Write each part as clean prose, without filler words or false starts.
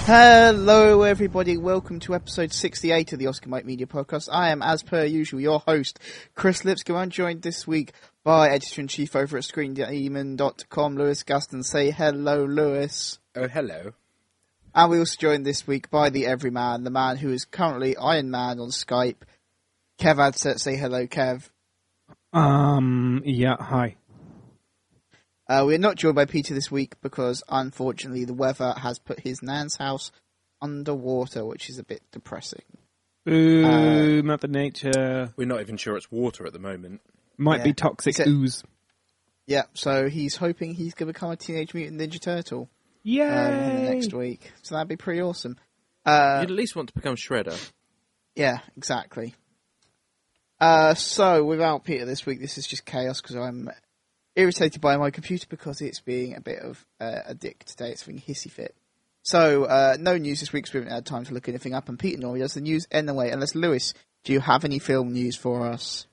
Hello everybody, welcome to episode 68 of the Oscar Mike Media Podcast. I am, as per usual, your host, Chris Lipscomb. I'm joined this week by Editor-in-Chief over at ScreenDemon.com, Lewis Gaston. Say hello, Lewis. Oh, hello. And we also joined this week by the Everyman, the man who is currently Iron Man on Skype, Kev Adset. Say hello, Kev. Yeah, hi. We're not joined by Peter this week because, unfortunately, the weather has put his nan's house underwater, which is a bit depressing. Ooh, Mother Nature. We're not even sure it's water at the moment. Might be toxic ooze. Yeah, so he's hoping he's going to become a Teenage Mutant Ninja Turtle. Yay! Next week. So that'd be pretty awesome. You'd at least want to become Shredder. Yeah, exactly. So, without Peter this week, this is just chaos because I'm irritated by my computer because it's being a bit of a dick today. It's having a hissy fit. So, no news this week because we haven't had time to look anything up, and Peter normally does the news anyway. Unless, Lewis, do you have any film news for us?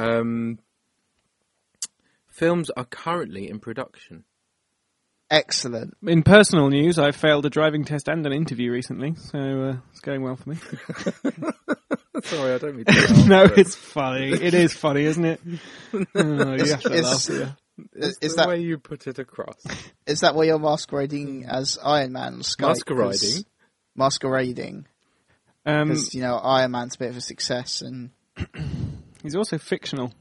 Films are currently in production. Excellent. In personal news, I failed a driving test and an interview recently, so it's going well for me. Sorry, I don't mean to laugh. No, it's funny. It is funny, isn't it? Oh, you have to laugh. Is that the way you put it across? Is that why you're masquerading as Iron Man on Skype? Masquerading. Because, Iron Man's a bit of a success, and he's also fictional.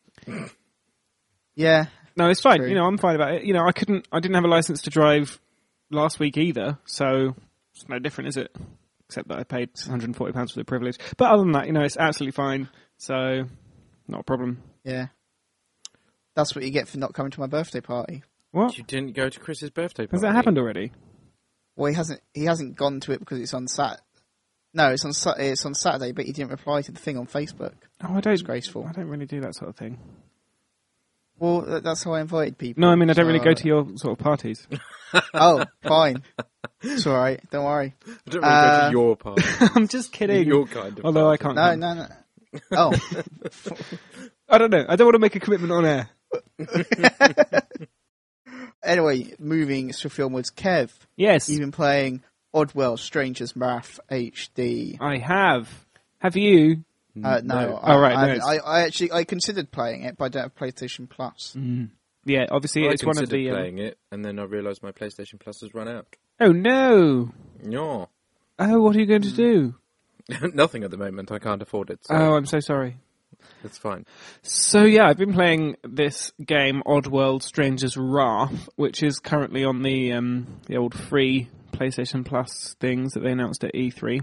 Yeah. No, it's fine. True. I'm fine about it. I didn't have a license to drive last week either, so it's no different, is it? Except that I paid £140 for the privilege. But other than that, it's absolutely fine. So, not a problem. Yeah. That's what you get for not coming to my birthday party. What? You didn't go to Chris's birthday party? Has that happened already? Well, he hasn't gone to it because it's on Saturday. No, it's on Saturday, but he didn't reply to the thing on Facebook. Oh, I don't. Disgraceful. I don't really do that sort of thing. Well, that's how I invited people. No, I mean, I don't really go to your sort of parties. Oh, fine. It's all right. Don't worry. I don't really go to your party. I'm just kidding. Your kind of Although party. I can't. No. Oh. I don't know. I don't want to make a commitment on air. Anyway, moving swiftly, Kev. Yes. You've been playing Oddworld Stranger's Wrath HD. I have. Have you? No. I considered playing it, but I don't have PlayStation Plus. Mm. Yeah, obviously it's one of the... playing it, and then I realised my PlayStation Plus has run out. Oh, no! No. Oh, what are you going to do? Nothing at the moment. I can't afford it. So Oh, I'm so sorry. it's fine. So, yeah, I've been playing this game, Oddworld Stranger's Wrath, which is currently on the old free PlayStation Plus things that they announced at E3.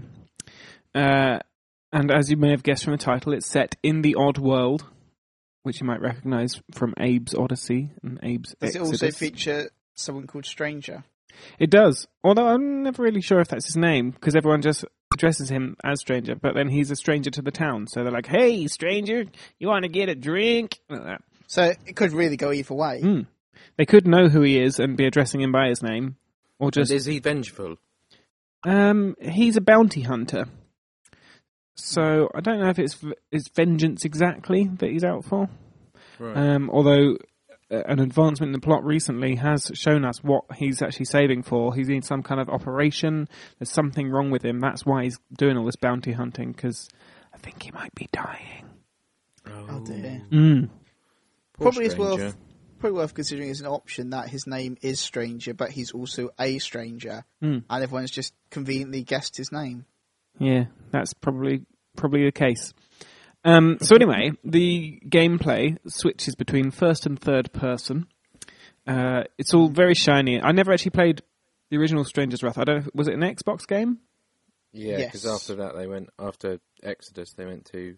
And as you may have guessed from the title, it's set in the Odd World, which you might recognise from Abe's Odyssey and Abe's Does Exodus. it also feature someone called Stranger? It does, although I'm never really sure if that's his name, because everyone just addresses him as Stranger, but then he's a stranger to the town, so they're like, "Hey, Stranger, you want to get a drink?" Like that. So it could really go either way. They could know who he is and be addressing him by his name, or just... And is he vengeful? He's a bounty hunter. So I don't know if it's vengeance exactly that he's out for. Right. Although an advancement in the plot recently has shown us what he's actually saving for. He's in some kind of operation. There's something wrong with him. That's why he's doing all this bounty hunting, because I think he might be dying. Oh dear. Probably Probably worth considering as an option that his name is Stranger, but he's also a stranger, and everyone's just conveniently guessed his name. Yeah, that's probably the case. So anyway, the gameplay switches between first and third person. It's all very shiny. I never actually played the original Stranger's Wrath. I don't know, was it an Xbox game? Yeah, because after that after Exodus, they went to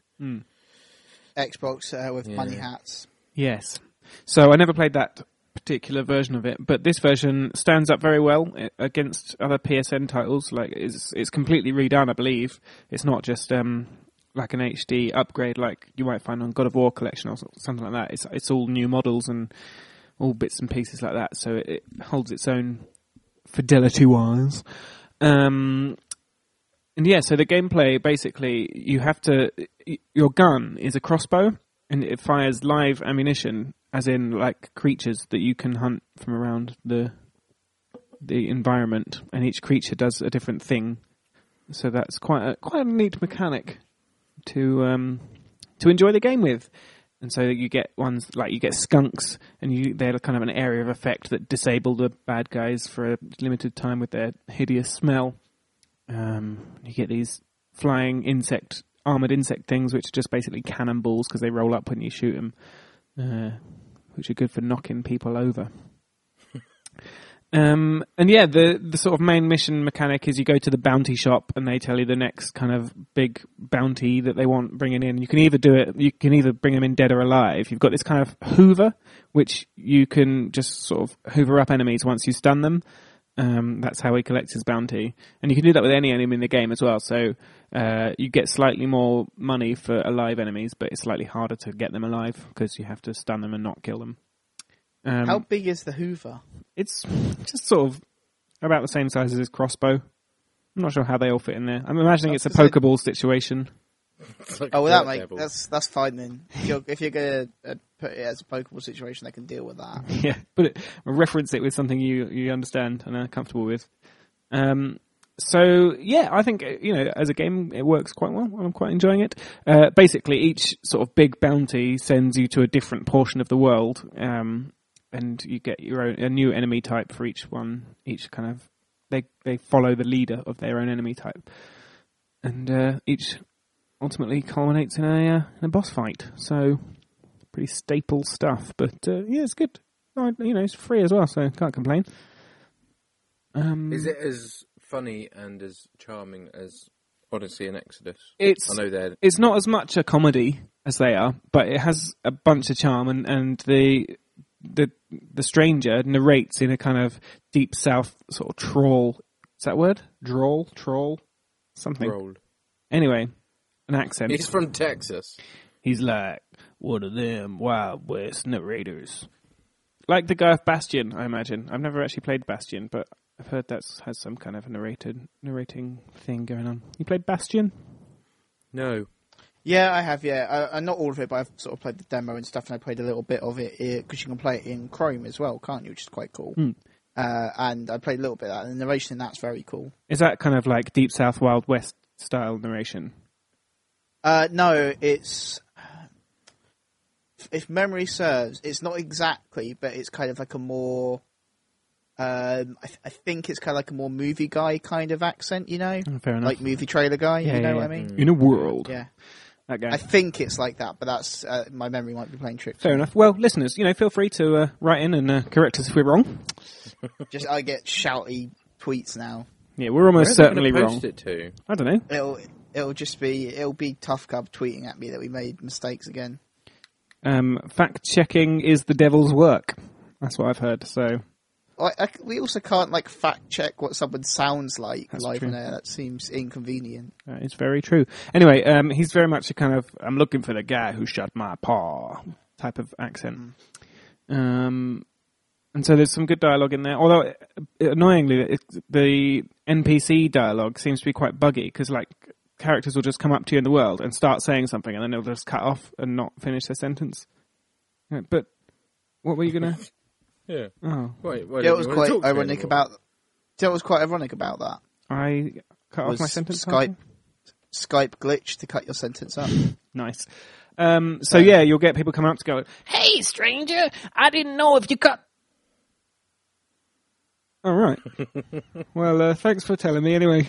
Xbox with money hats. Yes. So I never played that particular version of it, but this version stands up very well against other PSN titles. Like it's completely redone, I believe. It's not just like an HD upgrade like you might find on God of War Collection or something like that. It's all new models and all bits and pieces like that, so it holds its own fidelity-wise. And yeah, so the gameplay, basically, your gun is a crossbow, and it fires live ammunition, as in, like, creatures that you can hunt from around the the environment, and each creature does a different thing. So that's quite a neat mechanic to enjoy the game with. And so you get ones like you get skunks, and they're kind of an area of effect that disable the bad guys for a limited time with their hideous smell. You get these flying armored insect things, which are just basically cannonballs because they roll up when you shoot them, which are good for knocking people over. And yeah, the sort of main mission mechanic is you go to the bounty shop and they tell you the next kind of big bounty that they want bringing in. You can either bring them in dead or alive. You've got this kind of hoover, which you can just sort of hoover up enemies once you stun them. That's how he collects his bounty. And you can do that with any enemy in the game as well. So you get slightly more money for alive enemies, but it's slightly harder to get them alive because you have to stun them and not kill them. How big is the hoover? It's just sort of about the same size as his crossbow. I'm not sure how they all fit in there. I'm imagining it's a Pokeball situation. Like that's fine then. If you're going to put it as a Pokeball situation, they can deal with that. Yeah, but reference it with something you understand and are comfortable with. So yeah, I think as a game it works quite well. I'm quite enjoying it. Basically, each sort of big bounty sends you to a different portion of the world, and you get a new enemy type for each one. Each kind of they follow the leader of their own enemy type, and each ultimately culminates in a boss fight. So pretty staple stuff, but yeah, it's good. It's free as well, so can't complain. Is it as funny and as charming as Odyssey and Exodus? It's not as much a comedy as they are, but it has a bunch of charm, and the stranger narrates in a kind of deep south sort of trawl. Is that word? Trawl? Something. Droll. Anyway, an accent. He's from Texas. He's like one of them Wild West narrators. Like the guy of Bastion, I imagine. I've never actually played Bastion, but I've heard that has some kind of narrating thing going on. You played Bastion? No. Yeah, I have, yeah. Not all of it, but I've sort of played the demo and stuff, and I played a little bit of it, because you can play it in Chrome as well, can't you, which is quite cool. And I played a little bit of that, and the narration in that's very cool. Is that kind of like Deep South Wild West style narration? No, it's... If memory serves, it's not exactly, but it's kind of like a more... I think it's kind of like a more movie guy kind of accent, Fair enough. Like movie trailer guy, what I mean? In a world. Yeah. That guy. I think it's like that, but that's my memory might be playing tricks. Fair enough. Well, listeners, feel free to write in and correct us if we're wrong. I get shouty tweets now. Yeah, we're almost certainly wrong. Post it to? I don't know. It'll be Tough Cub tweeting at me that we made mistakes again. Fact checking is the devil's work. That's what I've heard. So. We also can't fact check what someone sounds like live true. on air. That seems inconvenient. That is very true. Anyway, he's very much a kind of I'm looking for the guy who shot my paw type of accent. And so there's some good dialogue in there. Although annoyingly, the NPC dialogue seems to be quite buggy because characters will just come up to you in the world and start saying something, and then they'll just cut off and not finish their sentence. But what were you gonna? Yeah. Oh. It was quite ironic about. What was quite ironic about that? I cut off my sentence. Skype glitch to cut your sentence up. Nice. So yeah, you'll get people coming up to go, "Hey, stranger, I didn't know if you cut." All right. Well, thanks for telling me anyway.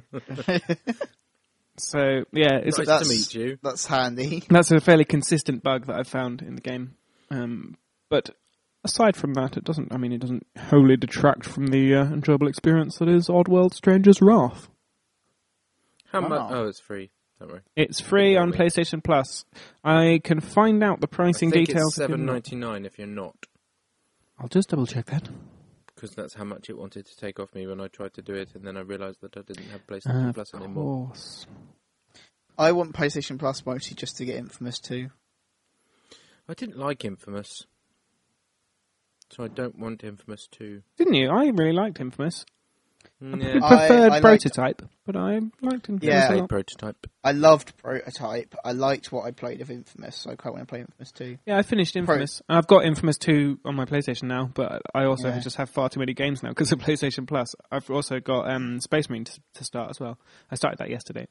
So yeah, it's nice to meet you. That's handy. That's a fairly consistent bug that I've found in the game. But aside from that, it doesn't wholly detract from the enjoyable experience that is Oddworld Stranger's Wrath. How much? Oh, it's free. Don't worry. It's free on PlayStation Plus. I can find out the pricing details. It's $7.99 if you're not. I'll just double check that. Because that's how much it wanted to take off me when I tried to do it, and then I realised that I didn't have PlayStation Plus anymore. Of course. I want PlayStation Plus mostly just to get Infamous 2. I didn't like Infamous. So I don't want Infamous 2. Didn't you? I really liked Infamous. Yeah. Preferred I Prototype, but I liked Infamous Yeah. a lot. Prototype. I loved Prototype. I liked what I played of Infamous, so I quite want to play Infamous 2. Yeah, I finished Infamous. I've got Infamous 2 on my PlayStation now, but I also just have far too many games now because of PlayStation Plus. I've also got Space Marine to start as well. I started that yesterday.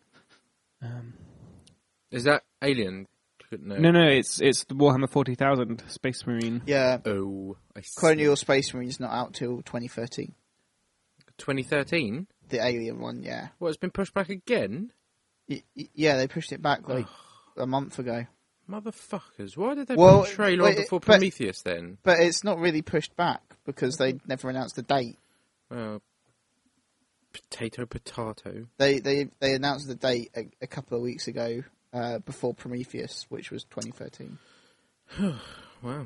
Is that Alien? No, it's the Warhammer 40,000 Space Marine. Yeah. Oh, I see. Colonial Space Marine's not out till 2013. 2013? The Alien one, yeah. Well, it's been pushed back again? Yeah, they pushed it back like a month ago. Motherfuckers. Why did they put a trailer before Prometheus then? But it's not really pushed back because they never announced the date. Well, potato. They announced the date a couple of weeks ago before Prometheus, which was 2013. Wow.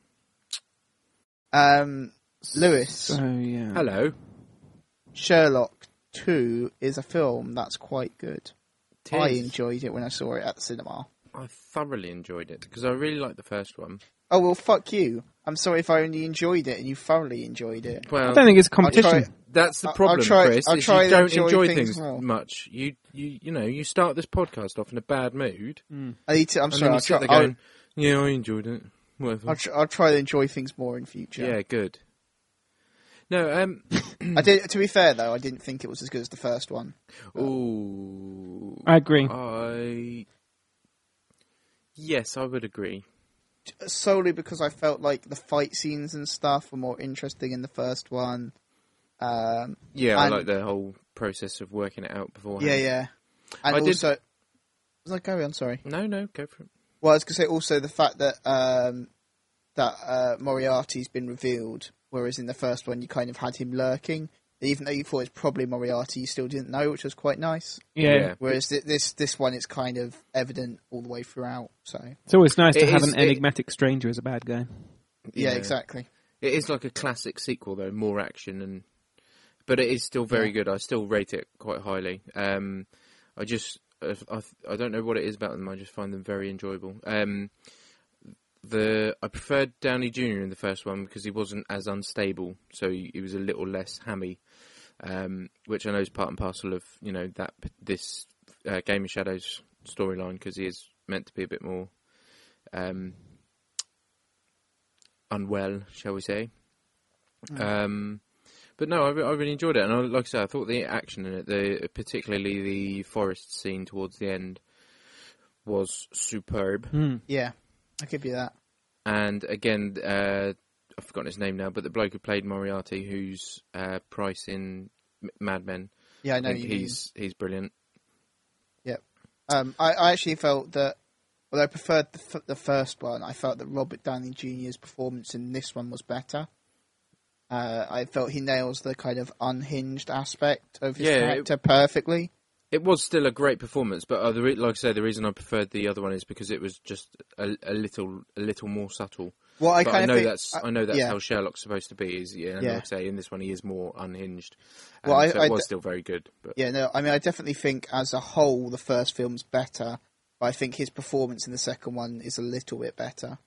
Lewis. Oh, yeah. Hello. Sherlock 2 is a film that's quite good. Tis. I enjoyed it when I saw it at the cinema. I thoroughly enjoyed it because I really liked the first one. Oh, well, fuck you. I'm sorry if I only enjoyed it and you thoroughly enjoyed it. Well, I don't think it's a competition. That's the problem, Chris. I'll Is try you to don't enjoy things things more. much. You start this podcast off in a bad mood. I'm And sorry. then you I'll sit try, there going, yeah, I enjoyed it. Whatever. I'll try to enjoy things more in future. Yeah, good. No, I did. To be fair, though, I didn't think it was as good as the first one. Ooh. I agree. Yes, I would agree. Solely because I felt like the fight scenes and stuff were more interesting in the first one. I like the whole process of working it out beforehand. Yeah. And I also... Was I going on? Sorry. No, go for it. Well, I was going to say also the fact that Moriarty's been revealed, whereas in the first one you kind of had him lurking. Even though you thought it's probably Moriarty, you still didn't know, which was quite nice. Yeah. Whereas this one, it's kind of evident all the way throughout. So It's always nice to have an enigmatic stranger as a bad guy. Yeah, exactly. It is like a classic sequel, though, more action, but it is still very good. I still rate it quite highly. I don't know what it is about them. I just find them very enjoyable. I preferred Downey Jr. in the first one because he wasn't as unstable, so he was a little less hammy, which I know is part and parcel of this Game of Shadows storyline because he is meant to be a bit more unwell, shall we say? But no, I really enjoyed it, and like I said, I thought the action in it, particularly the forest scene towards the end, was superb. Yeah, I'll give you that. And again, I've forgotten his name now, but the bloke who played Moriarty, who's Price in Mad Men. Yeah, I know he's brilliant. Yep. I actually felt that, although I preferred the first one, I felt that Robert Downey Jr.'s performance in this one was better. I felt he nails the kind of unhinged aspect of his character perfectly. It was still a great performance, but like I say, the reason I preferred the other one is because it was just a little more subtle. Well, I know that's how Sherlock's supposed to be. Like I say, in this one he is more unhinged. So it was still very good. But. Yeah, no, I mean, I definitely think as a whole the first film's better, but I think his performance in the second one is a little bit better.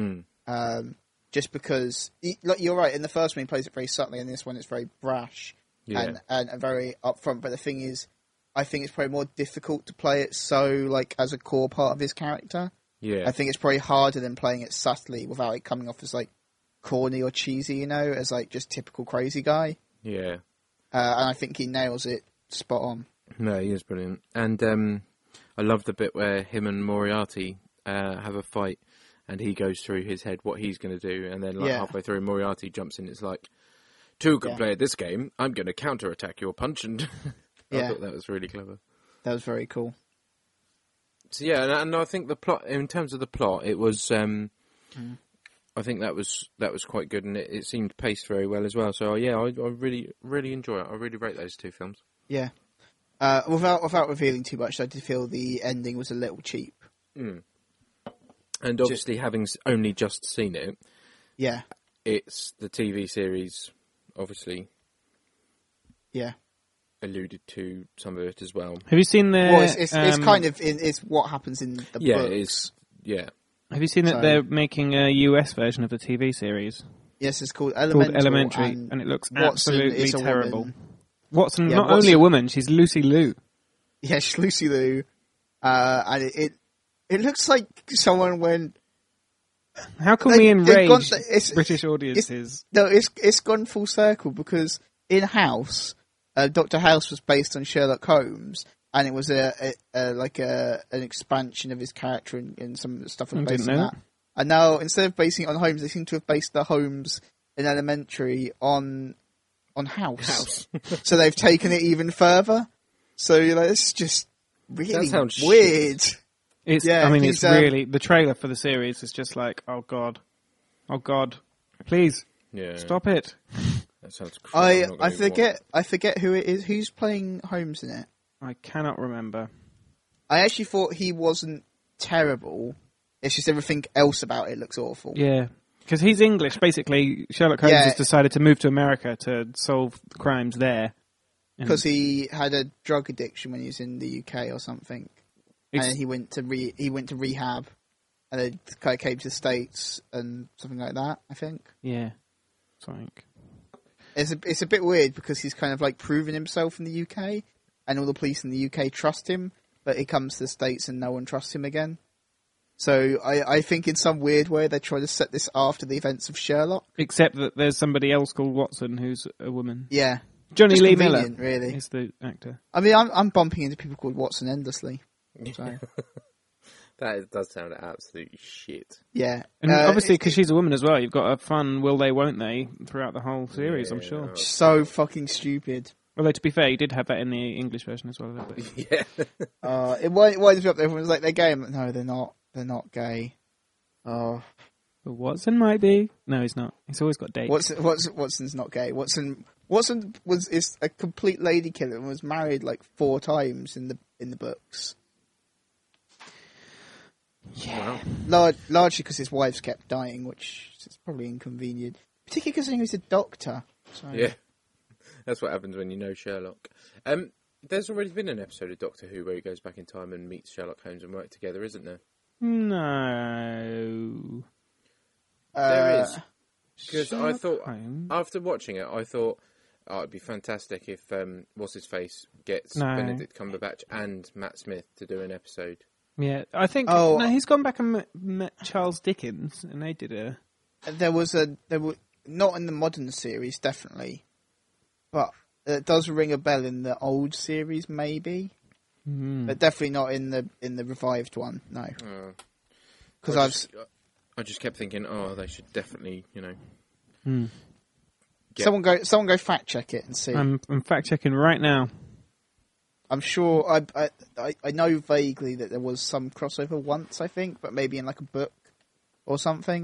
Just because, you're right, in the first one he plays it very subtly, and in this one it's very brash and very upfront. But the thing is, I think it's probably more difficult to play it as a core part of his character. Yeah. I think it's probably harder than playing it subtly without it coming off as corny or cheesy, as just typical crazy guy. Yeah. And I think he nails it spot on. No, he is brilliant. And I love the bit where him and Moriarty have a fight, and he goes through his head what he's going to do, and then halfway through, Moriarty jumps in. It's like, two can play at this game. I'm going to counterattack your punch, and I thought that was really clever. That was very cool. So and I think the plot, in terms of the plot, it was. I think that was quite good, and it seemed paced very well as well. So I really enjoy it. I really rate those two films. Yeah. Without revealing too much, I did feel the ending was a little cheap. And obviously, having only just seen it, it's the TV series, obviously. Yeah. Alluded to some of it as well. Have you seen the? Well, it's kind of it's what happens in the books. It is. Yeah. Have you seen that they're making a US version of the TV series? Yes, it's called Elementary, and it looks absolutely terrible. Watson, not only a woman, she's Lucy Liu. Yeah, she's Lucy Liu. And it looks like someone went... How can we enrage British audiences? It's gone full circle because in House, Dr. House was based on Sherlock Holmes, and it was an expansion of his character and some of the stuff was based on that. And now, instead of basing it on Holmes, they seem to have based the Holmes in Elementary on House. So they've taken it even further. So you're like, this is just really weird. It's really, the trailer for the series is just like, oh god, please, stop it. That sounds crazy. I forget who it is. Who's playing Holmes in it? I cannot remember. I actually thought he wasn't terrible. It's just everything else about it looks awful. Yeah, because he's English. Basically, Sherlock Holmes has decided to move to America to solve crimes there. Because he had a drug addiction when he was in the UK or something. And he went to rehab, and then kind of came to the States and something like that. I think. Yeah, something. It's a bit weird because he's kind of like proven himself in the UK, and all the police in the UK trust him, but he comes to the States and no one trusts him again. So I think in some weird way they're trying to set this after the events of Sherlock. Except that there's somebody else called Watson who's a woman. Yeah, Johnny Lee Miller really is the actor. I mean, I'm bumping into people called Watson endlessly. So. That does sound absolute shit. Yeah. And obviously, because she's a woman as well, you've got a fun will they, won't they throughout the whole series, I'm sure. So fucking stupid. Although, to be fair, you did have that in the English version as well a little bit. Yeah. It winds me up. Everyone's like, they're gay. I'm like, no, they're not. They're not gay. Oh. But Watson might be. No, he's not. He's always got dates. Watson's not gay. Watson is a complete lady killer and was married like 4 times in the books. Yeah. Largely because his wives kept dying, which is probably inconvenient. Particularly because he was a doctor. So. Yeah. That's what happens when you know Sherlock. There's already been an episode of Doctor Who where he goes back in time and meets Sherlock Holmes and work together, isn't there? No. There is. Because I thought, after watching it, I thought, it'd be fantastic if What's-His-Face gets Benedict Cumberbatch and Matt Smith to do an episode. Yeah, I think he's gone back and met Charles Dickens, and they did a. There were not in the modern series, definitely, but it does ring a bell in the old series, maybe, but definitely not in the revived one. No, because I just kept thinking, they should definitely, Someone go fact check it and see. I'm fact checking right now. I'm sure I know vaguely that there was some crossover once, I think, but maybe in like a book or something.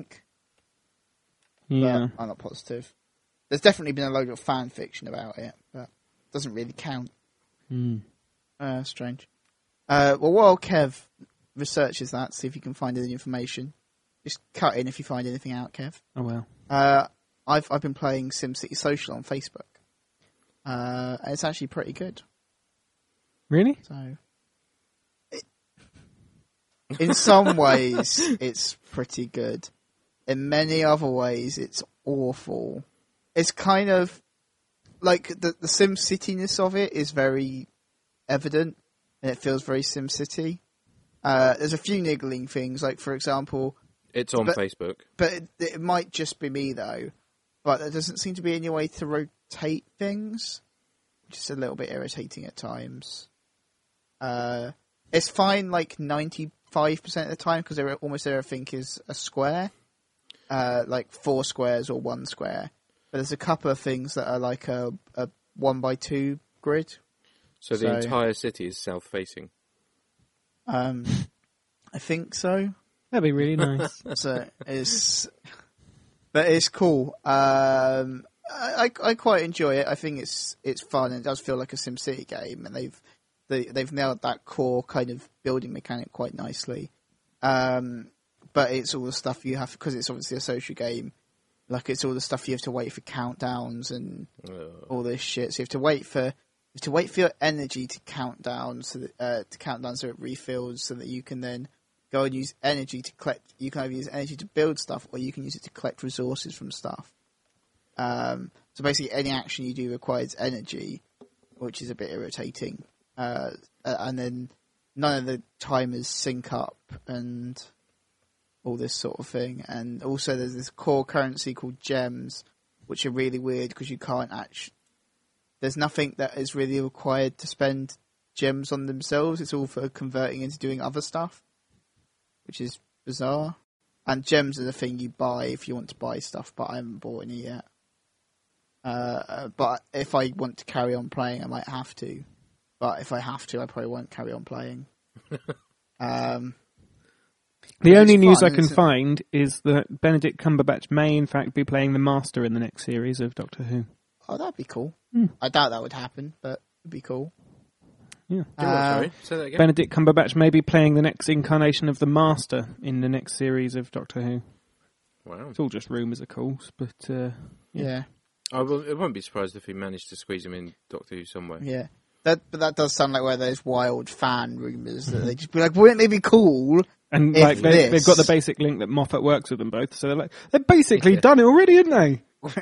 Yeah, but I'm not positive. There's definitely been a load of fan fiction about it, but it doesn't really count. Strange. Well, while Kev researches that, see if you can find any information. Just cut in if you find anything out, Kev. Oh well. I've been playing SimCity Social on Facebook. And it's actually pretty good. Really? So, in some ways, it's pretty good. In many other ways, it's awful. It's kind of like the SimCity-ness of it is very evident, and it feels very SimCity. There's a few niggling things, like for example, it's on Facebook, but it might just be me though. But there doesn't seem to be any way to rotate things, which is a little bit irritating at times. It's fine like 95% of the time because almost everything is a square, like 4 squares or 1 square. But there's a couple of things that are like a 1x2 grid. So the entire city is south-facing? I think so. That'd be really nice. But it's cool. I quite enjoy it. I think it's fun and it does feel like a SimCity game, and they've nailed that core kind of building mechanic quite nicely. But it's all the stuff you have, because it's obviously a social game. Like, it's all the stuff you have to wait for countdowns and all this shit. So you have to wait for your energy to count down, so it refills, so that you can then go and use energy to collect. You can either use energy to build stuff, or you can use it to collect resources from stuff. So basically, any action you do requires energy, which is a bit irritating. And then none of the timers sync up and all this sort of thing. And also there's this core currency called gems, which are really weird because you can't actually... There's nothing that is really required to spend gems on themselves. It's all for converting into doing other stuff, which is bizarre. And gems are the thing you buy if you want to buy stuff, but I haven't bought any yet. But if I want to carry on playing, I might have to. But if I have to, I probably won't carry on playing. The only news I can find is that Benedict Cumberbatch may, in fact, be playing the Master in the next series of Doctor Who. Oh, that'd be cool. I doubt that would happen, but it'd be cool. Yeah. Sorry, say that again. Benedict Cumberbatch may be playing the next incarnation of the Master in the next series of Doctor Who. Wow. It's all just rumours, of course, but yeah. I won't be surprised if he managed to squeeze him in Doctor Who somewhere. Yeah. But that does sound like one of those wild fan rumours that they just be like, wouldn't they be cool? And like they've got the basic link that Moffat works with them both, so they're basically done it already, haven't they?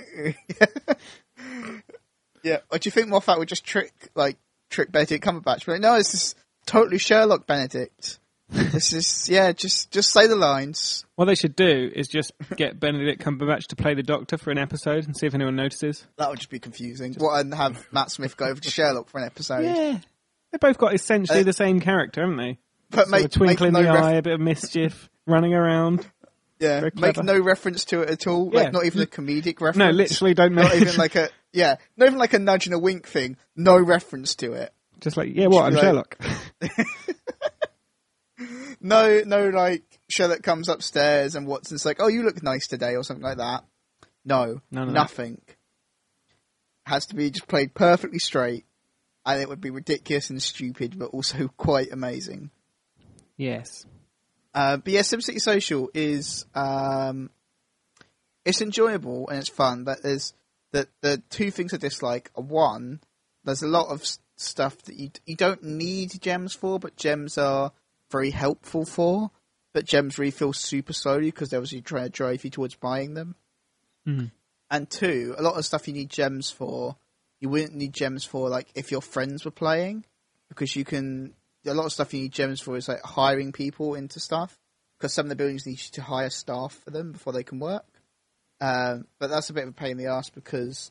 Yeah. Or do you think Moffat would just trick Benedict Cumberbatch? But no, it's just totally Sherlock Benedict. This is just say the lines. What they should do is just get Benedict Cumberbatch to play the Doctor for an episode and see if anyone notices. That would just be confusing. And have Matt Smith go over to Sherlock for an episode. Yeah, they both got essentially the same character, haven't they? But a twinkle in the eye, a bit of mischief, running around. Yeah, make no reference to it at all. Yeah. Like not even a comedic reference. No, literally don't Not make even like a not even like a nudge and a wink thing. No reference to it. Just like, yeah, what? I'm Sherlock. No, like Sherlock comes upstairs and Watson's like, "Oh, you look nice today," or something like that. No, nothing. Has to be just played perfectly straight, and it would be ridiculous and stupid, but also quite amazing. Yes. But yeah, SimCity Social is it's enjoyable and it's fun. But there's the two things I dislike are, one, there's a lot of stuff that you don't need gems for, but gems are very helpful for. But gems really feel super slowly because they're obviously trying to drive you towards buying them. Mm. And two, a lot of stuff you need gems for, you wouldn't need gems for like if your friends were playing, because you can. A lot of stuff you need gems for is like hiring people into stuff, because some of the buildings need you to hire staff for them before they can work. But that's a bit of a pain in the arse because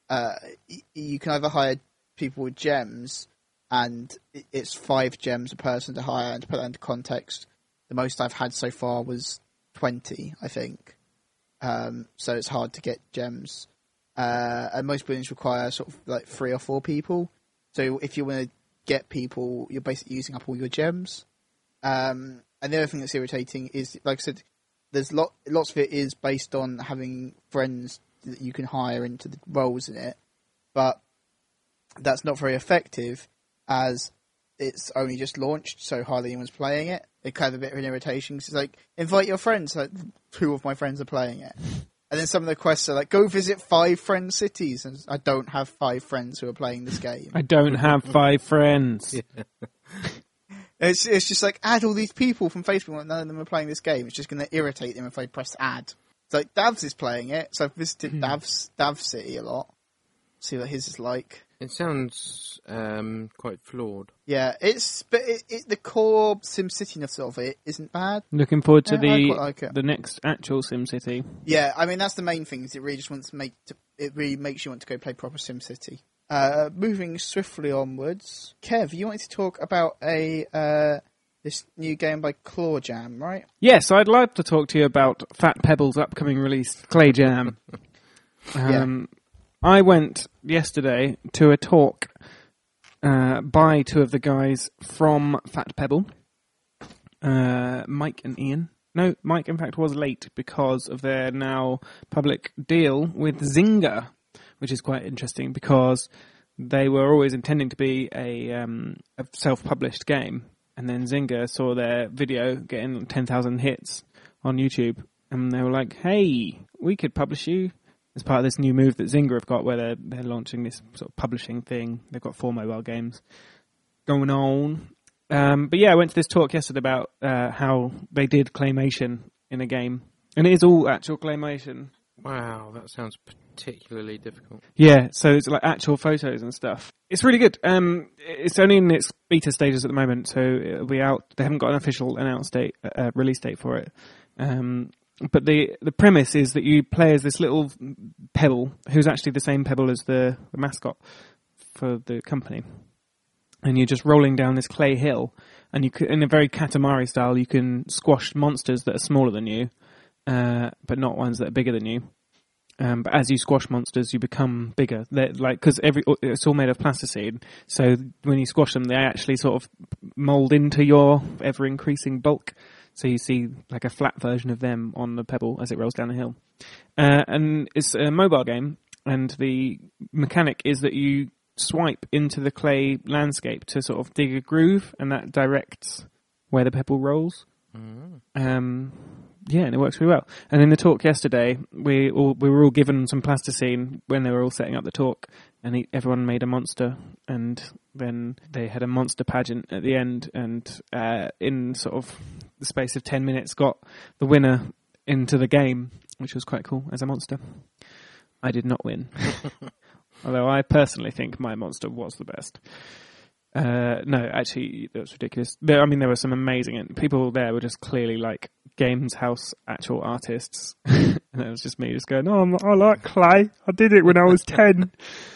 you can either hire people with gems, and it's 5 gems a person to hire. And to put that into context, the most I've had so far was 20, I think. So it's hard to get gems. And most buildings require sort of like 3 or 4 people. So if you want to get people, you're basically using up all your gems. And the other thing that's irritating is, like I said, there's lots of it is based on having friends that you can hire into the roles in it, but that's not very effective as it's only just launched, so hardly anyone's playing it. It's kind of a bit of an irritation because it's like, invite your friends. Like 2 of my friends are playing it. And then some of the quests are like, go visit 5 friend cities. And I don't have 5 friends who are playing this game. I don't have 5 friends. Yeah. It's just like, add all these people from Facebook. None of them are playing this game. It's just going to irritate them if I press add. It's like, Davs is playing it, so I've visited Dav City a lot. See what his is like. It sounds quite flawed. Yeah, but the core SimCity-ness of it isn't bad. Looking forward to I quite like it. the next actual SimCity. Yeah, I mean that's the main thing. Is it really just wants to it really makes you want to go play proper SimCity. Moving swiftly onwards, Kev, you wanted to talk about this new game by Claw Jam, right? Yes, I'd like to talk to you about Fat Pebble's upcoming release, Clay Jam. I went yesterday to a talk by 2 of the guys from Fat Pebble, Mike and Ian. No, Mike, in fact, was late because of their now public deal with Zynga, which is quite interesting because they were always intending to be a self-published game, and then Zynga saw their video getting 10,000 hits on YouTube, and they were like, hey, we could publish you as part of this new move that Zynga have got, where they're launching this sort of publishing thing. They've got 4 mobile games going on. But yeah, I went to this talk yesterday about how they did claymation in a game. And it is all actual claymation. Wow, that sounds particularly difficult. Yeah, so it's like actual photos and stuff. It's really good. It's only in its beta stages at the moment, so it'll be out. They haven't got an official release date for it. But the premise is that you play as this little pebble, who's actually the same pebble as the mascot for the company. And you're just rolling down this clay hill, and you in a very Katamari style, you can squash monsters that are smaller than you, but not ones that are bigger than you. But as you squash monsters, you become bigger. Because it's all made of plasticine, so when you squash them, they actually sort of mold into your ever-increasing bulk. So you see like a flat version of them on the pebble as it rolls down the hill. And it's a mobile game, and the mechanic is that you swipe into the clay landscape to sort of dig a groove, and that directs where the pebble rolls. Mm. Yeah, and it works really well. And in the talk yesterday, we were all given some plasticine when they were all setting up the talk, and everyone made a monster, and then they had a monster pageant at the end, and in sort of the space of 10 minutes got the winner into the game, which was quite cool as a monster. I did not win. Although I personally think my monster was the best. No, actually, that was ridiculous. There were some amazing... People there were just clearly like Games House actual artists. And it was just me just going, oh, I like clay. I did it when I was 10.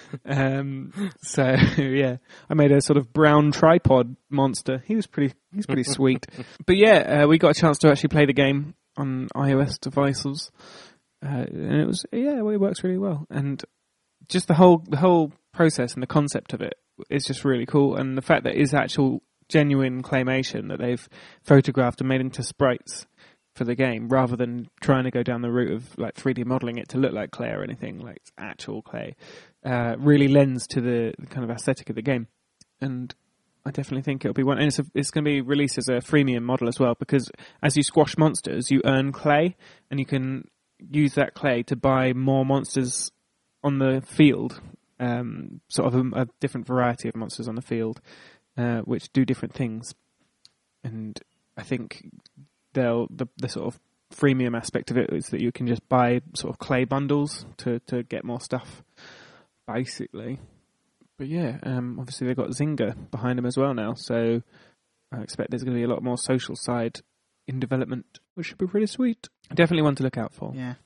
So, yeah. I made a sort of brown tripod monster. He's pretty sweet. But yeah, we got a chance to actually play the game on iOS devices. And it works really well. And just the whole process and the concept of it is just really cool, and the fact that it is actual genuine claymation that they've photographed and made into sprites for the game, rather than trying to go down the route of like 3D modelling it to look like clay or anything, like it's actual clay, really lends to the kind of aesthetic of the game. And I definitely think it'll be one, and it's going to be released as a freemium model as well, because as you squash monsters, you earn clay, and you can use that clay to buy more monsters on the field. Sort of a different variety of monsters on the field, which do different things. And I think the sort of freemium aspect of it is that you can just buy sort of clay bundles to get more stuff, basically. But yeah, obviously they've got Zynga behind them as well now, so I expect there's going to be a lot more social side in development, which should be pretty sweet. Definitely one to look out for. Yeah.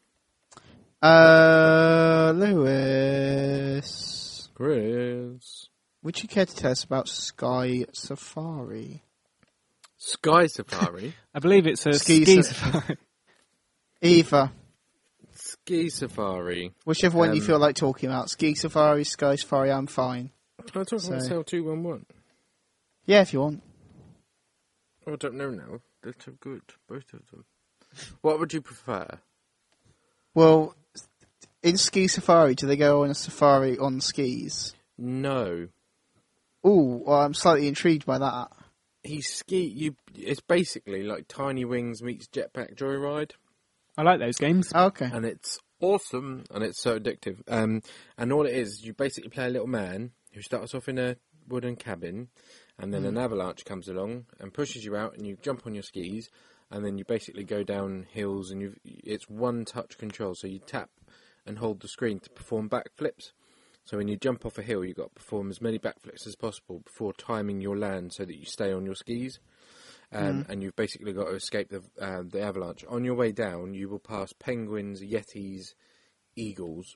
Lewis. Chris. Would you care to tell us about Sky Safari? Sky Safari? I believe it's a ski safari. Either. Ski Safari. Whichever one you feel like talking about. Ski Safari, Sky Safari, I'm fine. Can I talk about Sail 211? Yeah, if you want. I don't know now. They're too good, both of them. What would you prefer? Well, in Ski Safari, do they go on a safari on skis? No. Ooh, well, I'm slightly intrigued by that. It's basically like Tiny Wings meets Jetpack Joyride. I like those games. Oh, okay. And it's awesome, and it's so addictive. And all it is, you basically play a little man who starts off in a wooden cabin, and then an avalanche comes along and pushes you out, and you jump on your skis, and then you basically go down hills, and it's one-touch control, so you tap and hold the screen to perform backflips. So when you jump off a hill, you've got to perform as many backflips as possible before timing your land so that you stay on your skis. And you've basically got to escape the avalanche. On your way down, you will pass penguins, yetis, eagles.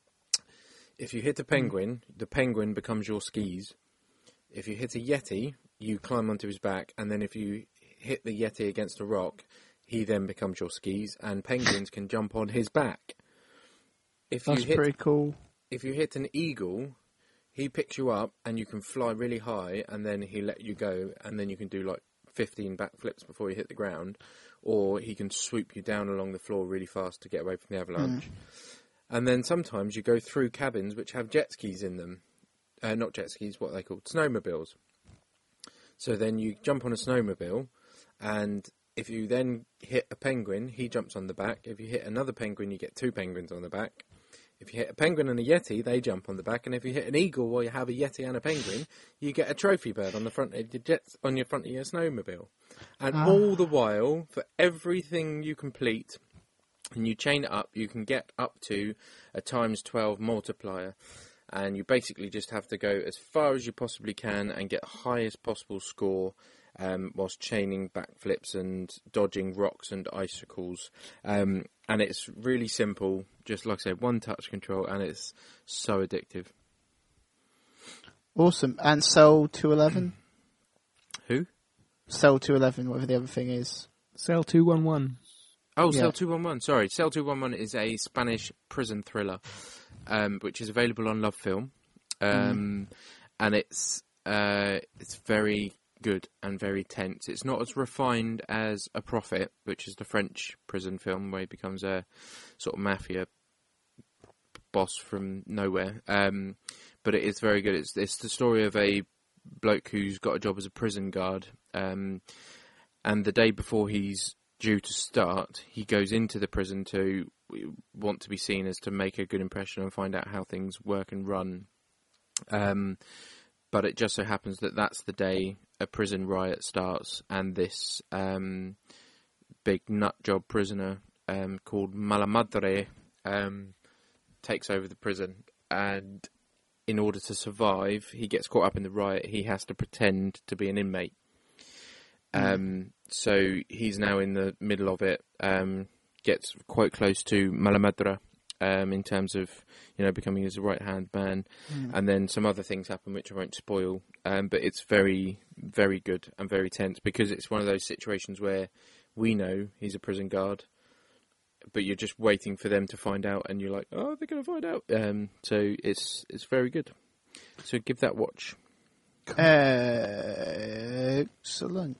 If you hit a penguin, the penguin becomes your skis. If you hit a yeti, you climb onto his back, and then if you hit the yeti against a rock, he then becomes your skis, and penguins can jump on his back. That's pretty cool. If you hit an eagle, he picks you up, and you can fly really high, and then he let you go, and then you can do like 15 backflips before you hit the ground, or he can swoop you down along the floor really fast to get away from the avalanche. And then sometimes you go through cabins which have jet skis in them. Not jet skis, what are they called? Snowmobiles. So then you jump on a snowmobile, and if you then hit a penguin, he jumps on the back. If you hit another penguin, you get two penguins on the back. If you hit a penguin and a yeti, they jump on the back. And if you hit an eagle while you have a yeti and a penguin, you get a trophy bird on the front of your front of your snowmobile. And all the while, for everything you complete, and you chain it up, you can get up to a ×12 multiplier. And you basically just have to go as far as you possibly can and get the highest possible score whilst chaining backflips and dodging rocks and icicles. And it's really simple, just like I said, one touch control, and it's so addictive. Awesome. And Cell 211? Who? Cell 211, whatever the other thing is. Cell 211. Oh, yeah. Cell 211, sorry. Cell 211 is a Spanish prison thriller. Which is available on Love Film, and it's very good and very tense. It's not as refined as A Prophet, which is the French prison film where he becomes a sort of mafia boss from nowhere. But it is very good. It's the story of a bloke who's got a job as a prison guard, and the day before he's due to start, he goes into the prison to want to be seen as to make a good impression and find out how things work and run. But it just so happens that that's the day a prison riot starts, and this big nutjob prisoner called Malamadre takes over the prison. And in order to survive, he gets caught up in the riot. He has to pretend to be an inmate. So he's now in the middle of it, gets quite close to Malamadra in terms of, becoming his right-hand man. And then some other things happen which I won't spoil. But it's very, very good and very tense because it's one of those situations where we know he's a prison guard, but you're just waiting for them to find out, and you're like, oh, they're going to find out. So it's very good. So give that a watch. Excellent.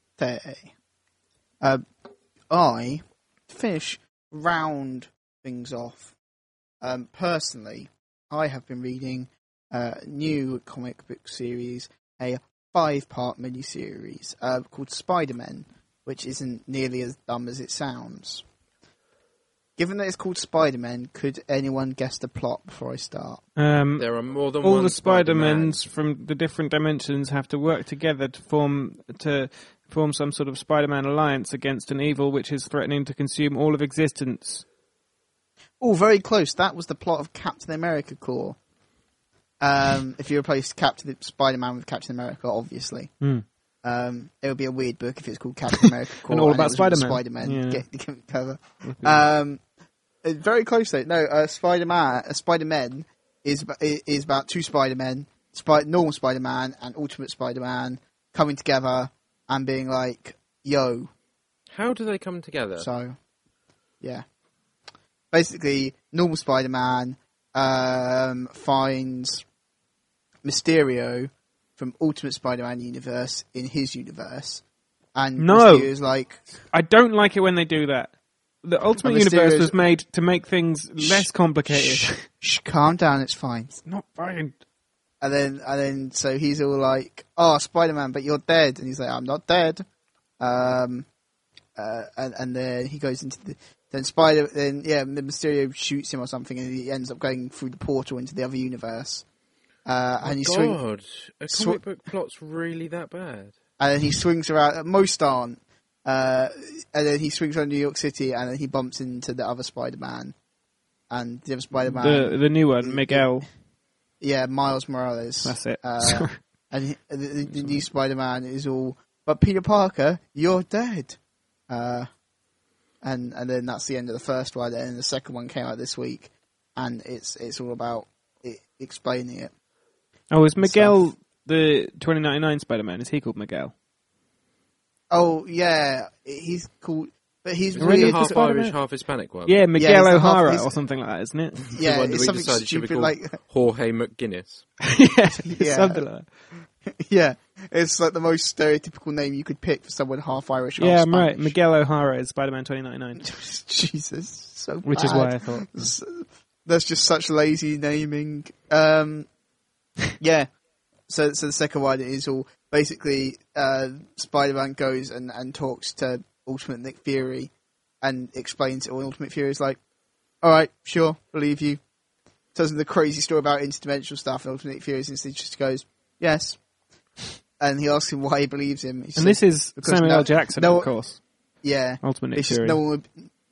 I finish round things off. Personally, I have been reading a new comic book series, a 5-part miniseries called Spider-Man, which isn't nearly as dumb as it sounds. Given that it's called Spider-Man, could anyone guess the plot before I start? There are more than all one the Spider-Mans from the different dimensions have to work together to form some sort of Spider-Man alliance against an evil which is threatening to consume all of existence. Oh, very close. That was the plot of Captain America Corps. If you replaced Spider-Man with Captain America, obviously. It would be a weird book if it's called Captain America Corps. And all about Spider-Man. Spider-Man. Get cover. Very close though. No, Spider-Man is about two Spider-Men, normal Spider-Man and Ultimate Spider-Man coming together and being like, yo. How do they come together? So, yeah. Basically, normal Spider-Man finds Mysterio from Ultimate Spider-Man universe in his universe. And Mysterio's like... I don't like it when they do that. The Ultimate Universe was made to make things less complicated. Calm down, it's fine. It's not fine. And then, so he's all like, "Oh, Spider-Man, but you're dead." And he's like, "I'm not dead." And then he goes into the Mysterio shoots him or something, and he ends up going through the portal into the other universe. And he a comic book plot's really that bad? And then he swings around. Most aren't. And then he swings around New York City, and then he bumps into the other Spider-Man. And the other Spider-Man... The new one, Miguel. Yeah, Miles Morales. That's it. And the new Spider-Man is all, "But Peter Parker, you're dead." And then that's the end of the first one, and the second one came out this week, and it's all about explaining it. Oh, is Miguel the 2099 Spider-Man? Is he called Miguel? Oh, yeah, he's called... But he's really half Irish, half Hispanic one. Yeah, Miguel O'Hara or something like that, isn't it? Yeah, it's something stupid like Jorge McGuinness. yeah, something like that. Yeah, it's like the most stereotypical name you could pick for someone half Irish. Yeah, I'm right. Miguel O'Hara is Spider-Man 2099. Jesus, so bad. Which is why I thought that's just such lazy naming. Yeah. So the second one is all basically Spider-Man goes and talks to Ultimate Nick Fury and explains it all. Ultimate Fury is like, "Alright, sure, believe you." Tells him the crazy story about interdimensional stuff, and Ultimate Nick Fury just goes, "Yes." And he asks him why he believes him. This is Samuel L. Jackson, of course. Yeah. Ultimate Nick Fury.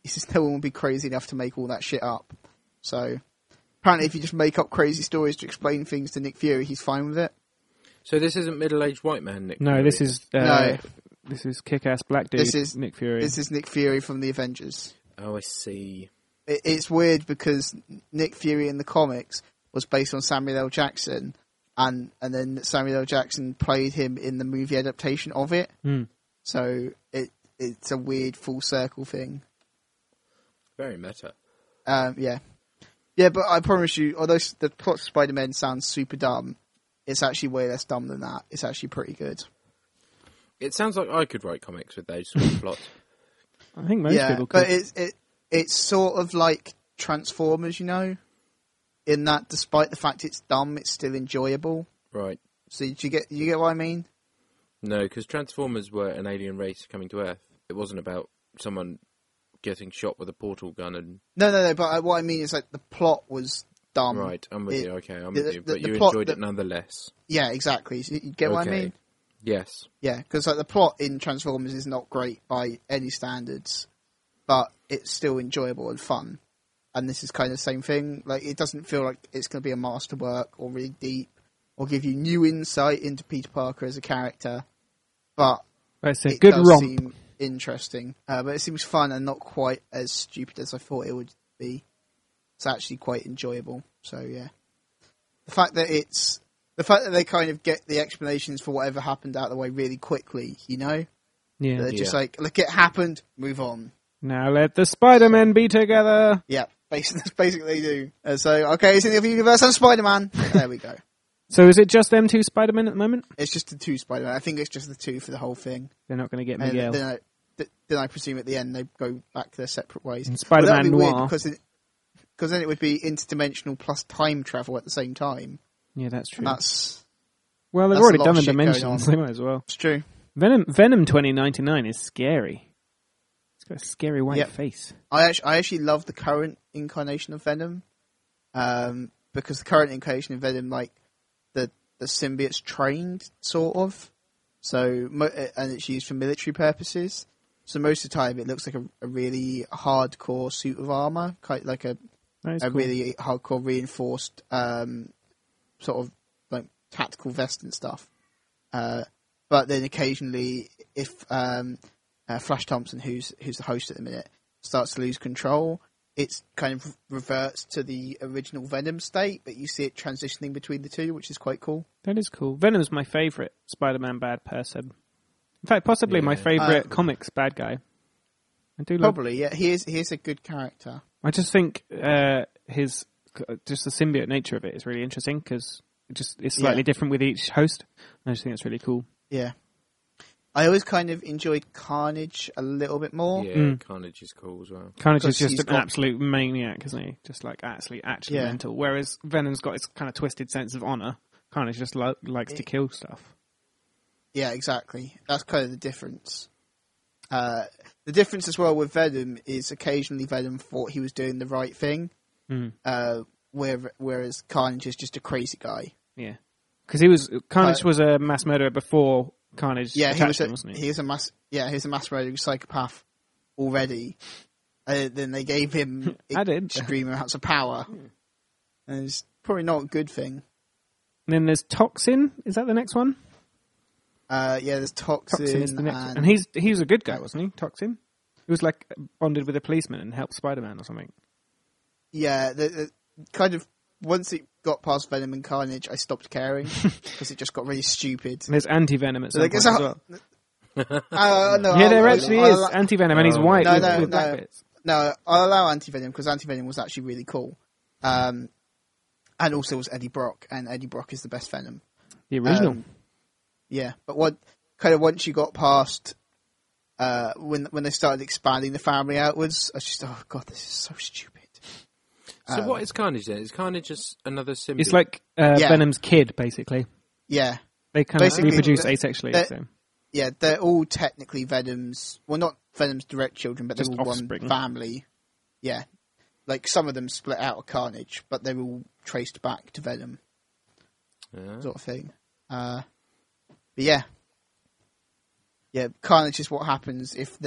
he says no one would be crazy enough to make all that shit up. So apparently, if you just make up crazy stories to explain things to Nick Fury, he's fine with it. So this isn't middle-aged white man Nick No, Fury? this is No. This is kick-ass black dude. This is Nick Fury. This is Nick Fury from the Avengers. Oh, I see. It's weird because Nick Fury in the comics was based on Samuel L. Jackson, and then Samuel L. Jackson played him in the movie adaptation of it. So it's a weird full circle thing. Very meta. Yeah, but I promise you, although the plot of Spider-Man sounds super dumb, it's actually way less dumb than that. It's actually pretty good. It sounds like I could write comics with those sort of plots. I think most people could. But it's sort of like Transformers, you know, in that despite the fact it's dumb, it's still enjoyable. Right. So do you get what I mean? No, because Transformers were an alien race coming to Earth. It wasn't about someone getting shot with a portal gun and... No, but what I mean is like the plot was dumb. Right, I'm with you, okay, I'm with you. But you enjoyed it nonetheless. Yeah, exactly. So you get what I mean? Yes. Yeah, because like the plot in Transformers is not great by any standards, but it's still enjoyable and fun. And this is kind of the same thing. Like, it doesn't feel like it's going to be a masterwork or really deep or give you new insight into Peter Parker as a character, but it's a good romp. Seem interesting. But it seems fun and not quite as stupid as I thought it would be. It's actually quite enjoyable. So yeah, the fact that they kind of get the explanations for whatever happened out of the way really quickly, you know? Yeah. They're just like, look, it happened, move on. Now let the Spider-Men be together. Yeah, basically they do. So, okay, it's in the other universe, I'm Spider-Man. There we go. So is it just them two Spider-Men at the moment? It's just the two Spider-Man. I think it's just the two for the whole thing. They're not going to get Miguel. Then I presume at the end they go back to their separate ways. And Spider-Man Noir. Because then it would be interdimensional plus time travel at the same time. Yeah, that's true. Well, they've already done the dimensions. They might as well. It's true. Venom 2099 is scary. It's got a scary white face. I actually love the current incarnation of Venom, because the current incarnation of Venom, like the symbiote's trained sort of, so and it's used for military purposes. So most of the time, it looks like a really hardcore suit of armor, like a really hardcore reinforced sort of like tactical vest and stuff. But then occasionally, if Flash Thompson, who's the host at the minute, starts to lose control, it kind of reverts to the original Venom state, but you see it transitioning between the two, which is quite cool. That is cool. Venom's my favourite Spider-Man bad person. In fact, possibly my favourite comics bad guy. I do probably, yeah. He is a good character. I just think the symbiote nature of it is really interesting because it's slightly different with each host. I just think it's really cool. Yeah. I always kind of enjoyed Carnage a little bit more. Yeah, Carnage is cool as well. Carnage is just an absolute maniac, isn't he? Just like actually mental. Whereas Venom's got its kind of twisted sense of honour. Carnage just likes to kill stuff. Yeah, exactly. That's kind of the difference. The difference as well with Venom is occasionally Venom thought he was doing the right thing, whereas Carnage is just a crazy guy. Yeah, because Carnage was a mass murderer before Carnage attacked him, wasn't he? He was a mass murdering psychopath already. Then they gave him extreme amounts of power, and it's probably not a good thing. And then there's Toxin. Is that the next one? There's Toxin. Toxin is the next one. And he was a good guy, wasn't he? Toxin. He was like bonded with a policeman and helped Spider-Man or something. Yeah, the kind of once it got past Venom and Carnage, I stopped caring because it just got really stupid. And there's Anti-Venom at some point as well. No, yeah, there actually is Anti-Venom, and he's white with black bits. No, I'll allow Anti-Venom because Anti-Venom was actually really cool. And also was Eddie Brock, and Eddie Brock is the best Venom. The original. Yeah, but once you got past when they started expanding the family outwards, I was just, oh god, this is so stupid. So what is Carnage then? Is Carnage just another symbiote? It's like Venom's kid, basically. Yeah. They kind of reproduce asexually. So. Yeah, they're all technically Venom's... Well, not Venom's direct children, but they're all offspring. One family. Yeah. Like, some of them split out of Carnage, but they're all traced back to Venom. Yeah. Sort of thing. But yeah. Yeah, Carnage is what happens if the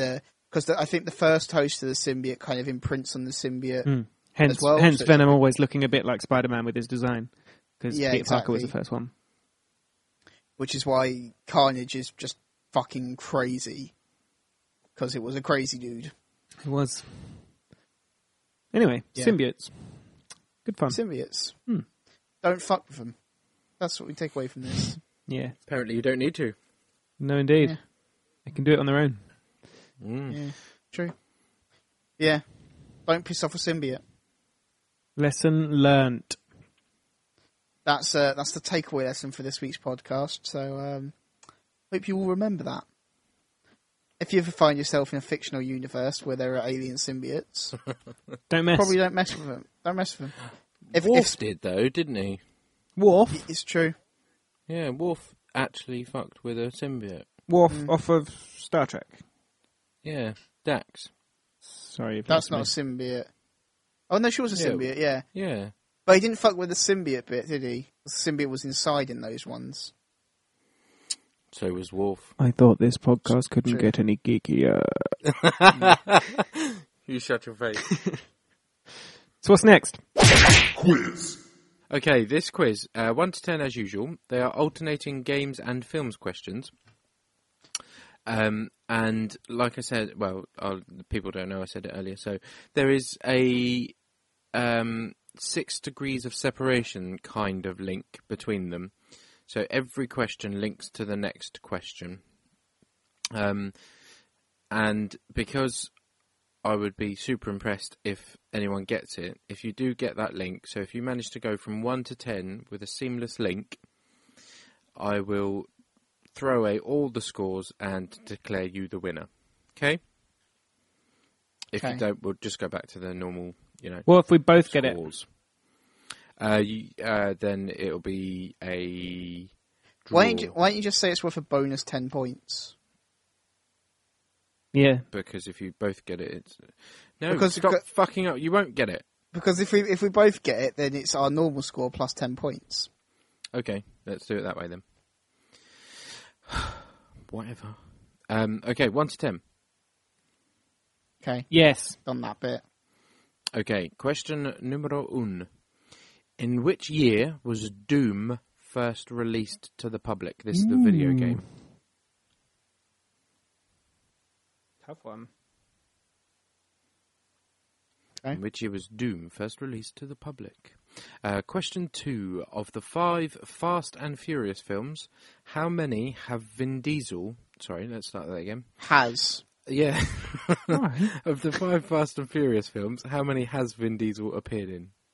because I think the first host of the symbiote kind of imprints on the symbiote. Hence, as well, hence so Venom always looking a bit like Spider-Man with his design, because Yeah, Peter Parker was exactly. the first one. Which is why Carnage is just fucking crazy, because it was a crazy dude. It was. Anyway, Yeah. symbiotes. Good fun. Symbiotes. Don't fuck with them. That's what we take away from this. Yeah. Apparently you don't need to. No, indeed. Yeah. They can do it on their own. Yeah, true. Yeah, don't piss off a symbiote. Lesson learnt. That's the takeaway lesson for this week's podcast. So hope you all remember that. If you ever find yourself in a fictional universe where there are alien symbiotes, Don't mess. probably don't mess with them. Don't mess with them. Worf did though, didn't he? Worf. It's true. Yeah, Worf actually fucked with a symbiote. Worf off of Star Trek. Yeah, Dax. Sorry. If That's me. not a symbiote. Oh no, she was a Yeah. symbiote. Yeah, Yeah. but he didn't fuck with the symbiote bit, did he? The symbiote was inside in those ones. So was Worf. I thought this podcast couldn't True. get any geekier. You shut your face. So what's next? Quiz. Okay, this quiz, 1 to 10 as usual. They are alternating games and films questions. And like I said, people don't know I said it earlier. So there is a 6 degrees of separation kind of link between them. So every question links to the next question. And because I would be super impressed if anyone gets it, if you do get that link, so if you manage to go from 1 to 10 with a seamless link, I will throw away all the scores and declare you the winner. Okay? If you don't, we'll just go back to the normal, Well, if we both get it. scores. Then it'll be a draw. Why don't you just say it's worth a bonus 10 points? Yeah. Because if you both get it, it's... No, Because- stop fucking up. You won't get it. Because if we both get it, then it's our normal score plus 10 points. Okay, let's do it that way then. Whatever. Okay, 1 to 10. Okay, Yes. done that bit. Okay, question numero un. In which year was Doom first released to the public? This is the video game. Tough one. Okay. In which year was Doom first released to the public? Question 2. Of the 5 Fast and Furious films, how many have Vin Diesel... Sorry, let's start that again. Has. Yeah. Right. Of the 5 Fast and Furious films, how many has Vin Diesel appeared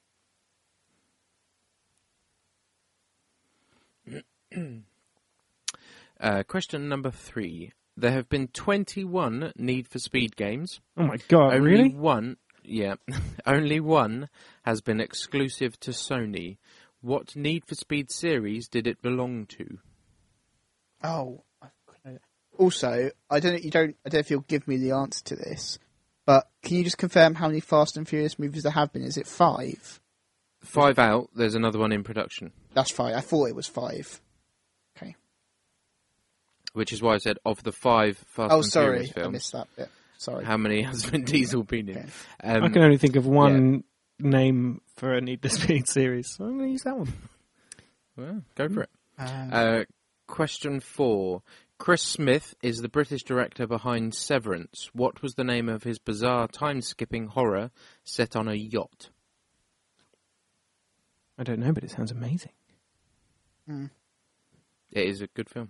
in? Question number 3. There have been 21 Need for Speed games. Oh my god, Only really? one, only one has been exclusive to Sony. What Need for Speed series did it belong to? Oh. Also, I don't know if you'll give me the answer to this, but can you just confirm how many Fast and Furious movies there have been? Is it 5? 5 out, there's another one in production. That's 5. I thought it was 5. Okay. Which is why I said, of the 5 Fast and Sorry, Furious I films, missed that bit. Sorry. how many has Vin Diesel been in? Okay. I can only think of one name for a Need for Speed series, so I'm going to use that one. Well, go for it. Question 4. Chris Smith is the British director behind Severance. What was the name of his bizarre time-skipping horror set on a yacht? I don't know, but it sounds amazing. Mm. It is a good film.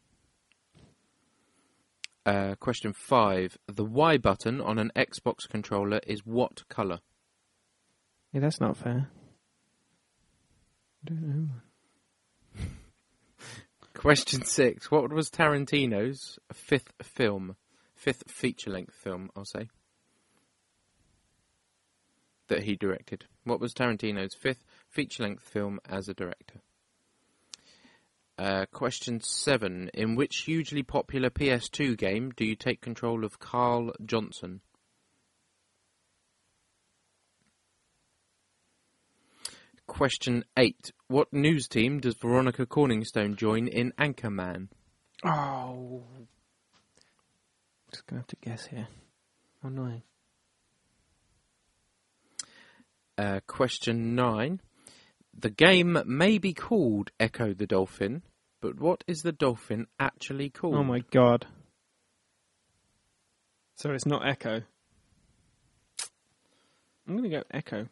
Question 5. The Y button on an Xbox controller is what colour? Yeah, that's not fair. I don't know. Question 6. What was Tarantino's fifth feature-length film, I'll say, that he directed? What was Tarantino's 5th feature-length film as a director? Question 7. In which hugely popular PS2 game do you take control of Carl Johnson? Question 8. What news team does Veronica Corningstone join in Anchorman? Oh. Just going to have to guess here. How annoying. Question 9. The game may be called Echo the Dolphin, but what is the dolphin actually called? Oh my god. So it's not Echo. I'm going to go Echo.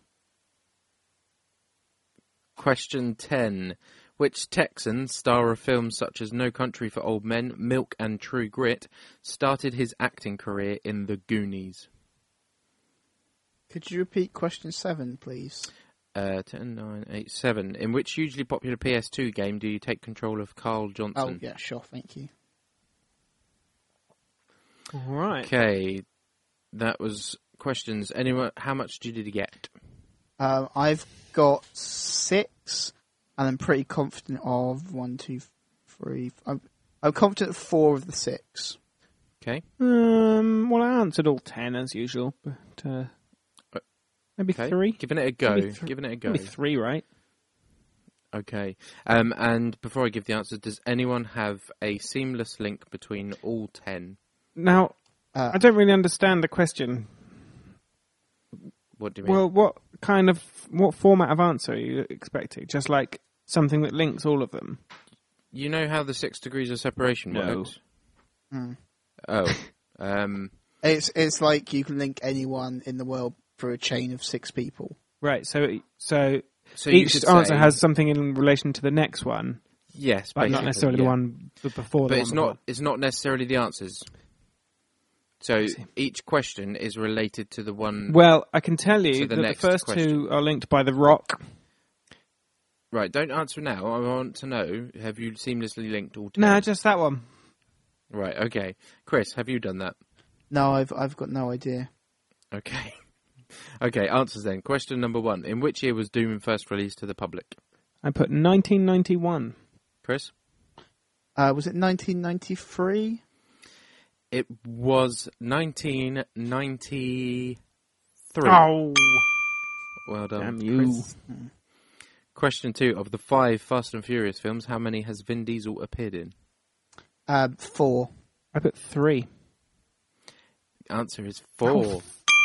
Question 10. Which Texan, star of films such as No Country for Old Men, Milk and True Grit, started his acting career in The Goonies? Could you repeat question 7, please? 10, 9, 8, 7. In which hugely popular PS2 game do you take control of Carl Johnson? Oh, yeah, sure, thank you. All right. Okay, that was questions. Anyone? How much did you get? I've got 6, and I'm pretty confident of 1, 2, 3. I'm confident of 4 of the 6. Okay. Well, I answered all 10 as usual, but maybe 3. Giving it a go. Maybe 3, right? Okay. And before I give the answer, does anyone have a seamless link between all 10? Now, I don't really understand the question. What do you mean? Well, what format of answer are you expecting? Just like something that links all of them? You know how the 6 degrees of separation works? Mm. Oh. It's like you can link anyone in the world through a chain of 6 people. Right, so you each should answer say- has something in relation to the next one, Yes, but not basically, necessarily the yeah. one before the But one it's not necessarily the answers. So each question is related to the one... Well, I can tell you To the that the next first question. 2 are linked by The Rock. Right, don't answer now. I want to know, have you seamlessly linked all 10? No, just that one. Right, okay. Chris, have you done that? No, I've got no idea. Okay. Okay, answers then. Question number 1. In which year was Doom first released to the public? I put 1991. Chris? Was it 1993? It was 1993. Oh, Well done. damn you. Chris. Question 2. Of the 5 Fast and Furious films, how many has Vin Diesel appeared in? 4. I put 3. The answer is 4. Oh.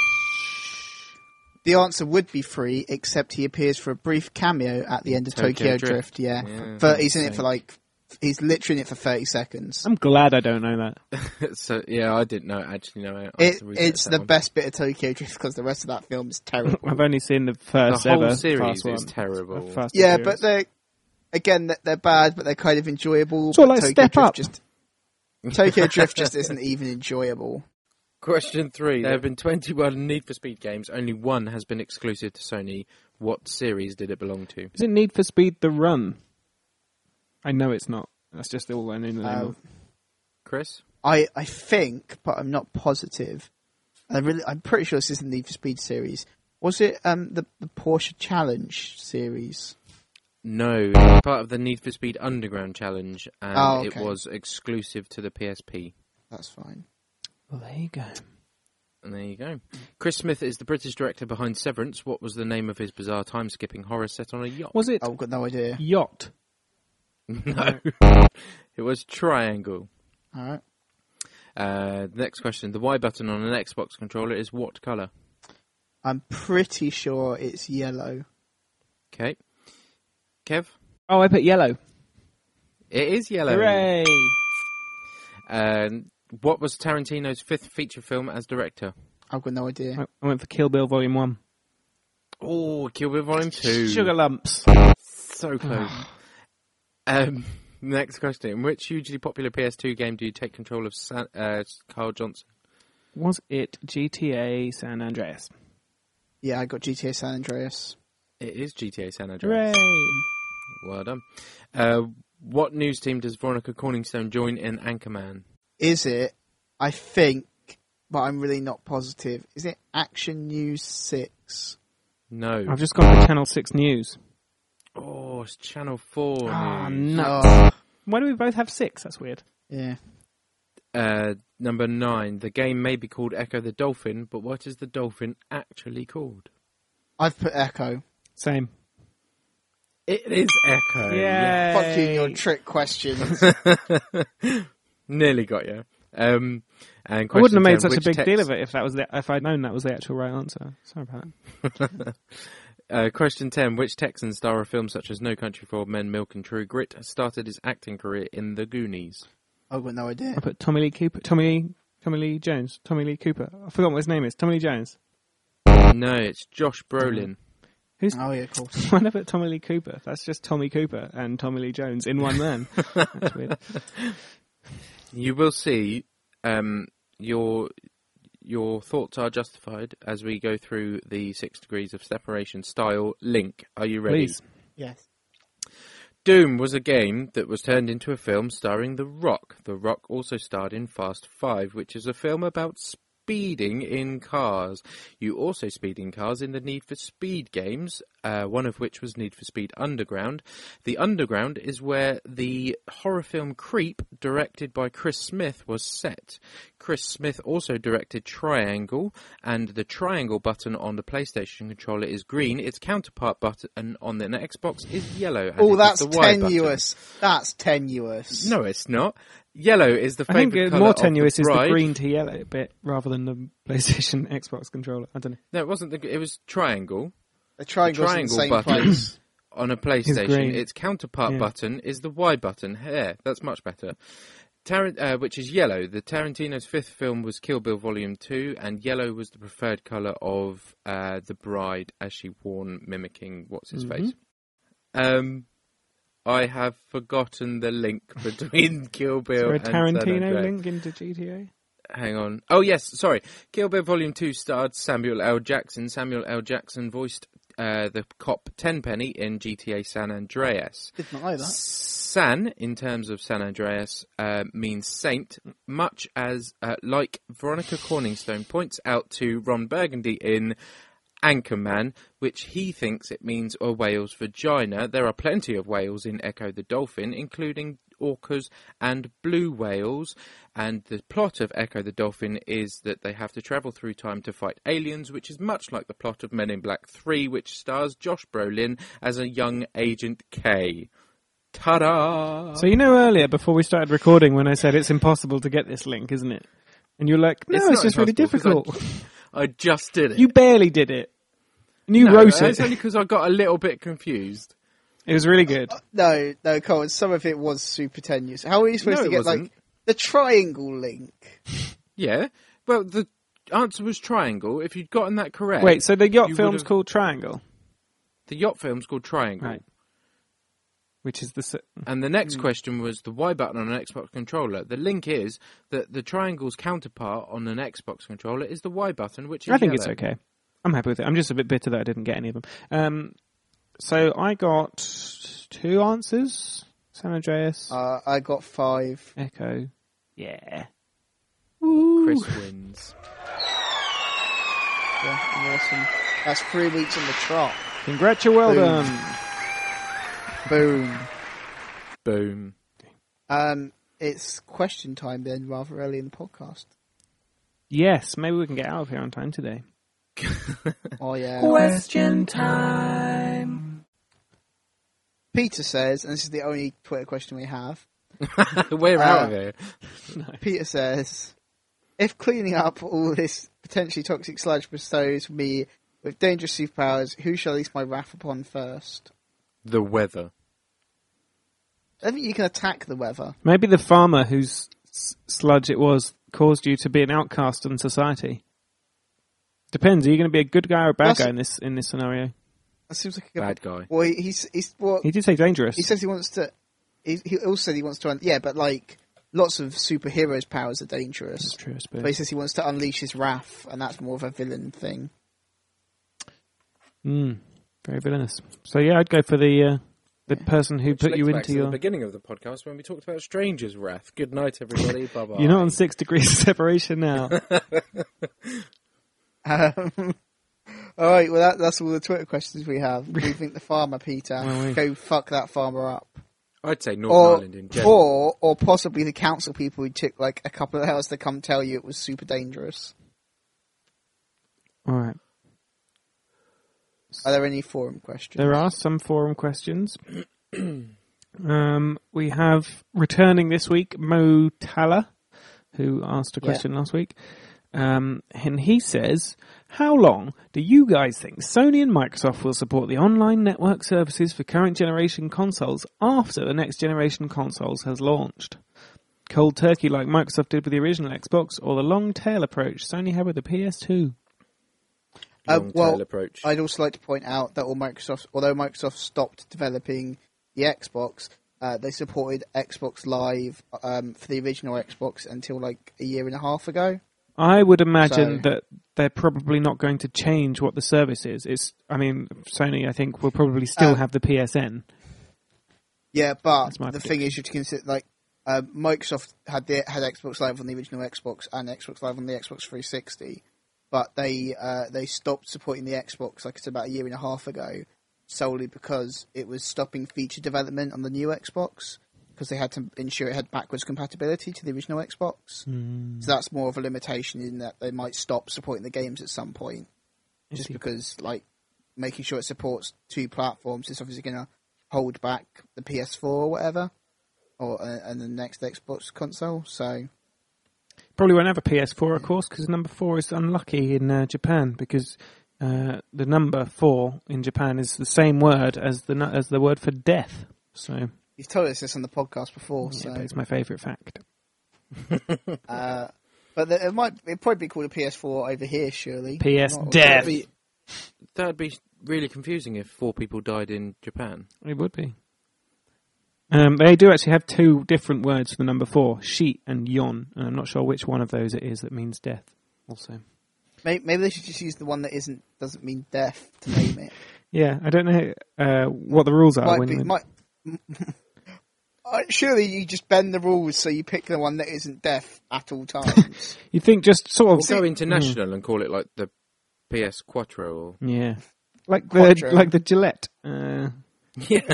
The answer would be 3, except he appears for a brief cameo at the end of Tokyo Drift. Yeah. But he's in it for he's literally in it for 30 seconds. I'm glad I don't know that. So, yeah, I didn't actually know. It's the best bit of Tokyo Drift because the rest of that film is terrible. I've only seen the first The whole ever series Fast is one. terrible. Fast and Yeah, Furious. but they're bad, but they're kind of enjoyable. Sort of But like Tokyo Step Up. Tokyo Drift just isn't even enjoyable. Question 3. There have been 21 Need for Speed games. Only one has been exclusive to Sony. What series did it belong to? Is it Need for Speed The Run? I know it's not. That's just all I know the name of. Chris? I think, but I'm not positive. I'm pretty sure this is the Need for Speed series. Was it the Porsche Challenge series? No, it's part of the Need for Speed Underground Challenge, and okay. it was exclusive to the PSP. That's fine. Well, there you go. And there you go. Chris Smith is the British director behind Severance. What was the name of his bizarre time-skipping horror set on a yacht? Was it I've got no idea. Yacht? No. It was Triangle. All right. Next question. The Y button on an Xbox controller is what colour? I'm pretty sure it's yellow. Okay. Kev? Oh, I put yellow. It is yellow. Hooray! What was Tarantino's 5th feature film as director? I've got no idea. I went for Kill Bill Volume 1. Oh, Kill Bill Volume 2. Sugar lumps. So close. Next question. In which hugely popular PS2 game do you take control of Carl Johnson? Was it GTA San Andreas? Yeah, I got GTA San Andreas. It is GTA San Andreas. Hooray! Well done. What news team does Veronica Corningstone join in Anchorman? Is it? I think, but I'm really not positive. Is it Action News 6? No. I've just got the Channel 6 news. Oh, it's Channel 4 Ah, news. no. Oh, Why do we both have 6? That's weird. yeah. Number 9. The game may be called Echo the Dolphin, but what is the dolphin actually called? I've put Echo. Same. It is Echo. Yay. Fuck you and your trick questions. Nearly got you. And And I wouldn't have made 10, such a big deal of it if I'd known that was the actual right answer. Sorry about that. Question 10. Which Texan star of films such as No Country for Old Men, Milk and True Grit started his acting career in The Goonies? I've got no idea. I put Tommy Lee Cooper. Tommy Lee Jones. Tommy Lee Cooper. I forgot what his name is. Tommy Lee Jones. No, it's Josh Brolin. Oh, yeah, of course. Why never Tommy Lee Cooper? That's just Tommy Cooper and Tommy Lee Jones in one man. That's weird. You will see your thoughts are justified as we go through the 6 degrees of separation style link. Are you ready? Please. Yes. Doom was a game that was turned into a film starring The Rock. The Rock also starred in Fast 5, which is a film about speeding in cars. You also speed in cars in the Need for Speed games, one of which was Need for Speed Underground. The Underground is where the horror film Creep, directed by Chris Smith, was set. Chris Smith also directed Triangle, and the triangle button on the PlayStation controller is green. Its counterpart button on the Xbox is yellow. Oh, that's tenuous. That's tenuous. No, it's not. Yellow is the favourite colour. I think more tenuous is the green to yellow bit rather than the PlayStation Xbox controller. I don't know. No, it wasn't. It was Triangle. The triangle button place. On a PlayStation, its counterpart button is the Y button. Here, that's much better. Which is yellow. The Tarantino's 5th film was Kill Bill Volume 2, and yellow was the preferred colour of the bride as she worn, mimicking what's-his-face. I have forgotten the link between Kill Bill and Tarantino link into GTA? Hang on. Oh, yes, sorry. Kill Bill Volume 2 starred Samuel L. Jackson. Samuel L. Jackson voiced the cop Tenpenny in GTA San Andreas. Did not know that. San, in terms of San Andreas, means saint, much as, like Veronica Corningstone points out to Ron Burgundy in Anchorman, which he thinks it means a whale's vagina. There are plenty of whales in Echo the Dolphin, including orcas and blue whales, and the plot of Echo the Dolphin is that they have to travel through time to fight aliens, which is much like the plot of Men in Black 3, which stars Josh Brolin as a young Agent K. Ta-da! So earlier, before we started recording, when I said it's impossible to get this link, isn't it? And you're like, no, it's just really difficult. I just did it. You barely did it. And you wrote it. It's only because I got a little bit confused. It was really good. No, Colin, some of it was super tenuous. How are you supposed to get, the triangle link? Yeah. Well, the answer was triangle. If you'd gotten that correct... Wait, so the yacht film's called Triangle? The yacht film's called Triangle. Right. Which is the... And the next question was the Y button on an Xbox controller. The link is that the triangle's counterpart on an Xbox controller is the Y button, which is I think yellow. It's okay. I'm happy with it. I'm just a bit bitter that I didn't get any of them. So I got 2 answers. San Andreas. I got 5. Echo. Yeah. Woo. Chris wins. Yeah, awesome. That's 3 weeks on the trot. Well done. Boom. Boom. It's question time then, rather early in the podcast. Yes, maybe we can get out of here on time today. Oh, yeah. Question time. Peter says, and this is the only Twitter question we have. We're out of here. No. Peter says, if cleaning up all this potentially toxic sludge bestows me with dangerous superpowers, who shall I lease my wrath upon first? The weather. I don't think you can attack the weather. Maybe the farmer whose sludge it was caused you to be an outcast in society. Depends. Are you going to be a good guy or a bad guy in this scenario? That seems like a bad guy. Well, he did say dangerous. He says he wants to. He also said he wants to. Yeah, but lots of superheroes' powers are dangerous. That's true, I suppose. But he says he wants to unleash his wrath, and that's more of a villain thing. Very villainous. So yeah, I'd go for the person who put you into your... the beginning of the podcast when we talked about Stranger's Wrath. Good night, everybody. Bye-bye. You're not on 6 degrees of separation now. All right, well, that's all the Twitter questions we have. What do you think the farmer, Peter? Go fuck that farmer up. I'd say Northern Ireland in general. Or possibly the council people who took a couple of hours to come tell you it was super dangerous. All right. Are there any forum questions? There are some forum questions. We have returning this week Mo Talla, who asked a question last week. And he says, how long do you guys think Sony and Microsoft will support the online network services for current generation consoles after the next generation consoles has launched? Cold turkey like Microsoft did with the original Xbox, or the long tail approach Sony had with the PS2? Tail approach. I'd also like to point out that although Microsoft stopped developing the Xbox, they supported Xbox Live for the original Xbox until like a year and a half ago. I would imagine that they're probably not going to change what the service is. Sony, I think, will probably still have the PSN. Yeah, but the thing is, you have to consider, Microsoft had Xbox Live on the original Xbox and Xbox Live on the Xbox 360, but they stopped supporting the Xbox, like I said, about a year and a half ago, solely because it was stopping feature development on the new Xbox, because they had to ensure it had backwards compatibility to the original Xbox. So that's more of a limitation in that they might stop supporting the games at some point. Just because, making sure it supports two platforms is obviously going to hold back the PS4 or whatever, and the next Xbox console. So probably won't have a PS4, of course, because number 4 is unlucky in Japan, because the number 4 in Japan is the same word as the word for death. So. You've told us this on the podcast before, yeah, but it's my favourite fact. But it'd probably be called a PS4 over here, surely. PS Death. That'd be really confusing if 4 people died in Japan. It would be. They do actually have 2 different words for the number 4, shi and yon, and I'm not sure which one of those it is that means death. Also, maybe they should just use the one that doesn't mean death to name it. Yeah, I don't know what the rules are. Surely you just bend the rules so you pick the one that isn't deaf at all times. You think just sort of go international and call it like the PS Quattro, or like the Gillette. Yeah.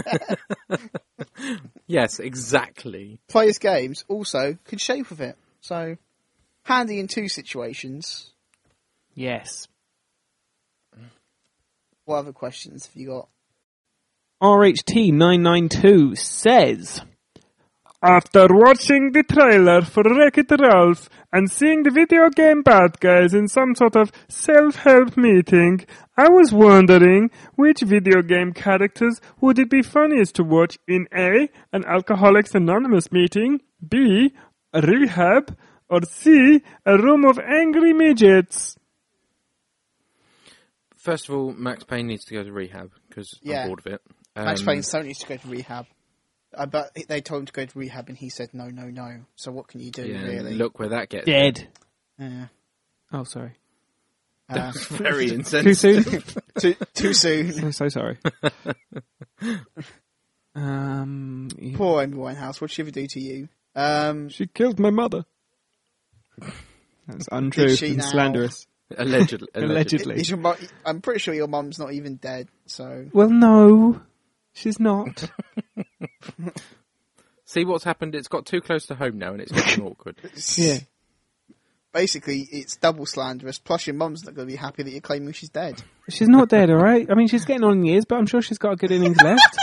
Yes, exactly. Players' games also could shape with it, so handy in 2 situations. Yes. What other questions have you got? RHT992 says, after watching the trailer for Wreck-It Ralph and seeing the video game bad guys in some sort of self-help meeting, I was wondering which video game characters would it be funniest to watch in A, an Alcoholics Anonymous meeting, B, a rehab, or C, a room of angry midgets? First of all, Max Payne needs to go to rehab, because I'm bored of it. Max Payne so needs to go to rehab. But they told him to go to rehab and he said no. So what can you do, really? Look where that gets dead. Yeah. Oh, sorry. That's very insensitive. Too soon? Too soon. So sorry. Poor Amy Winehouse. What'd she ever do to you? She killed my mother. That's untrue and slanderous. Allegedly. I'm pretty sure your mum's not even dead, so... Well, no, she's not. See what's happened? It's got too close to home now and it's getting awkward. Yeah. Basically, it's double slanderous, plus your mum's not going to be happy that you're claiming she's dead. She's not dead, alright? I mean, she's getting on in years, but I'm sure she's got a good innings left.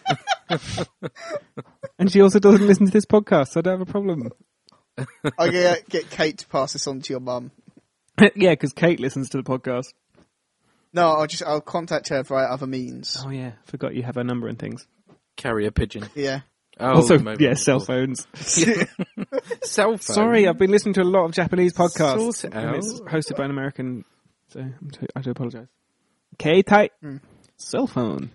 And she also doesn't listen to this podcast, so I don't have a problem. I'm going to get Kate to pass this on to your mum. Yeah, because Kate listens to the podcast. No, I'll contact her via other means. Oh yeah, forgot you have her number and things. Carrier pigeon. Yeah. Oh, also, cell phones. Cell phone. Sorry, I've been listening to a lot of Japanese podcasts. Sort it out. It's hosted by an American, so I do apologise. K-type cell phone.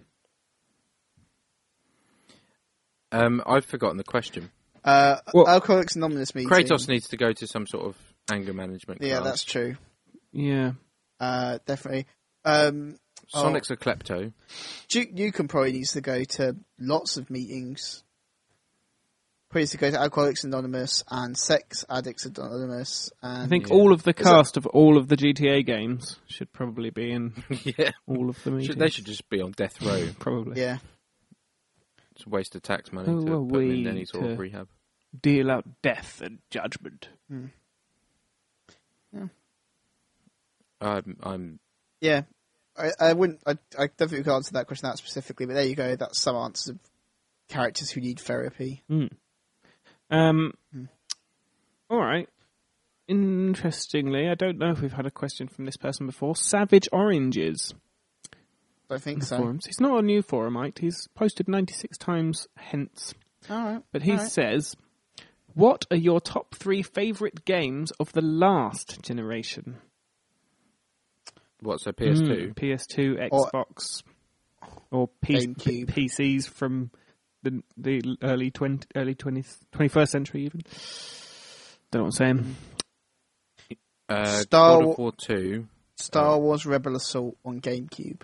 I've forgotten the question. Alcoholics Anonymous meeting. Kratos needs to go to some sort of anger management class. Yeah, that's true. Yeah. Definitely. Sonic's a klepto. Duke Nukem probably needs to go to lots of meetings. Probably needs to go to Alcoholics Anonymous and Sex Addicts Anonymous. And I think all of the cast of all of the GTA games should probably be in all of the meetings. They should just be on death row. Probably. Yeah. It's a waste of tax money to put them in any sort of rehab. Deal out death and judgment. Yeah. Yeah. I wouldn't. I definitely could answer that question that specifically, but there you go. That's some answers of characters who need therapy. All right. interestingly, I don't know if we've had a question from this person before. Savage Oranges. I think so. Forums. He's not a new forumite. He's posted 96 times hence. All right. But he says, what are your top 3 favourite games of the last generation? What, so PS2? PS2, Xbox, or PCs from the early 21st century even. Don't know what I'm saying. God of War 2. Star Wars Rebel Assault on GameCube.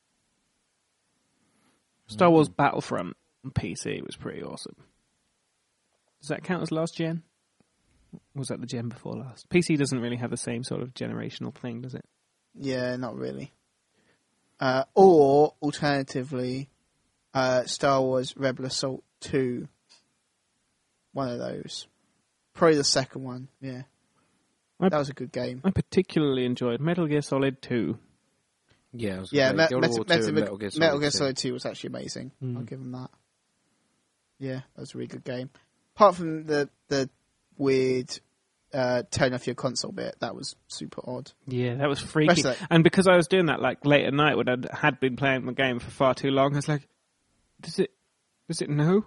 Star Wars Battlefront on PC was pretty awesome. Does that count as last gen? Or was that the gen before last? PC doesn't really have the same sort of generational thing, does it? Yeah, not really. Or, alternatively, Star Wars Rebel Assault 2. One of those. Probably the second one, yeah. That was a good game. I particularly enjoyed Metal Gear Solid 2. Yeah, Metal Gear Solid 2 was actually amazing. I'll give them that. Yeah, that was a really good game. Apart from the weird turn off your console bit, that was super odd. Yeah, that was freaky. And because I was doing that like late at night when I had been playing the game for far too long, I was like, does it know?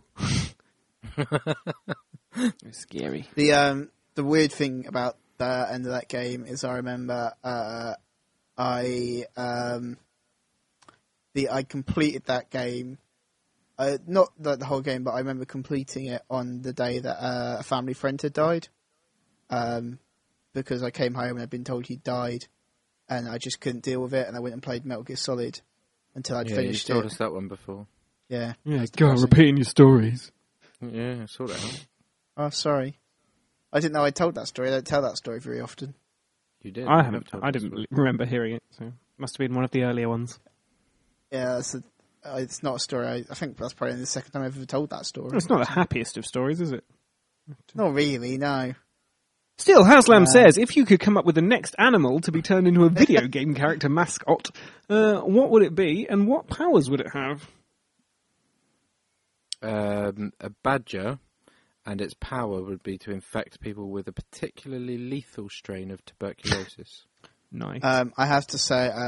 It was scary. The weird thing about the end of that game is I remember I completed that game. Not the whole game, but I remember completing it on the day that a family friend had died. Because I came home and I'd been told he'd died, and I just couldn't deal with it, and I went and played Metal Gear Solid until I'd finished it. You told us that one before. Yeah. Go on, repeating your stories. Yeah, I saw that out. Oh, sorry. I didn't know I told that story. I don't tell that story very often. You did. I didn't remember hearing it, so must have been one of the earlier ones. Yeah, it's not a story. I think that's probably the second time I've ever told that story. It's not the happiest of stories, is it? Not really, no. Still, Haslam says, if you could come up with the next animal to be turned into a video game character mascot, what would it be and what powers would it have? A badger, and its power would be to infect people with a particularly lethal strain of tuberculosis. Nice. I have to say, I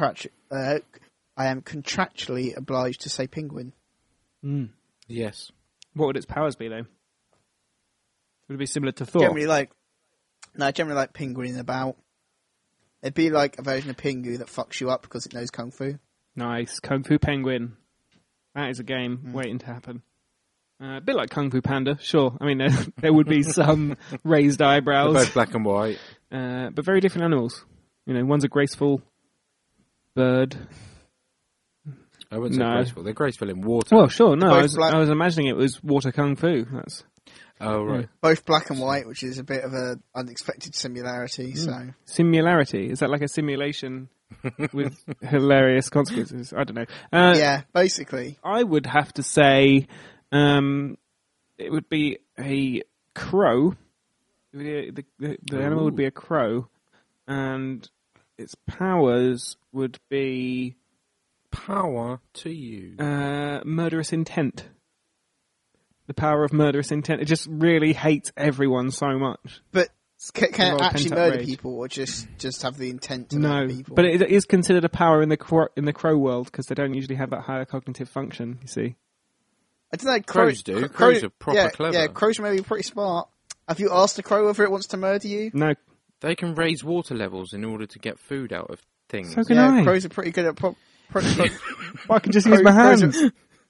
am contractually obliged to say penguin. Yes. What would its powers be, though? Would it be similar to Thor? Generally like penguin about. It'd be like a version of Pingu that fucks you up because it knows Kung Fu. Nice. Kung Fu Penguin. That is a game waiting to happen. A bit like Kung Fu Panda, sure. I mean, there would be some raised eyebrows. They're both black and white. But very different animals. You know, one's a graceful bird. I wouldn't say graceful. They're graceful in water. Well, sure. No, I was imagining it was water Kung Fu. Oh, right. Both black and white, which is a bit of an unexpected similarity. So Similarity? Is that like a simulation with hilarious consequences? I don't know. Yeah, basically. I would have to say it would be a crow. The animal would be a crow, and its powers would be... Power to you. Murderous intent. The power of murderous intent. It just really hates everyone so much. But can it actually murder people, or just have the intent to murder people? But it is considered a power in the crow world because they don't usually have that higher cognitive function. You see, I don't know. Crows do. Crows are proper clever. Yeah, crows are maybe pretty smart. Have you asked a crow whether it wants to murder you? No. They can raise water levels in order to get food out of things. So can I. Crows are pretty good at. I can just use my hands.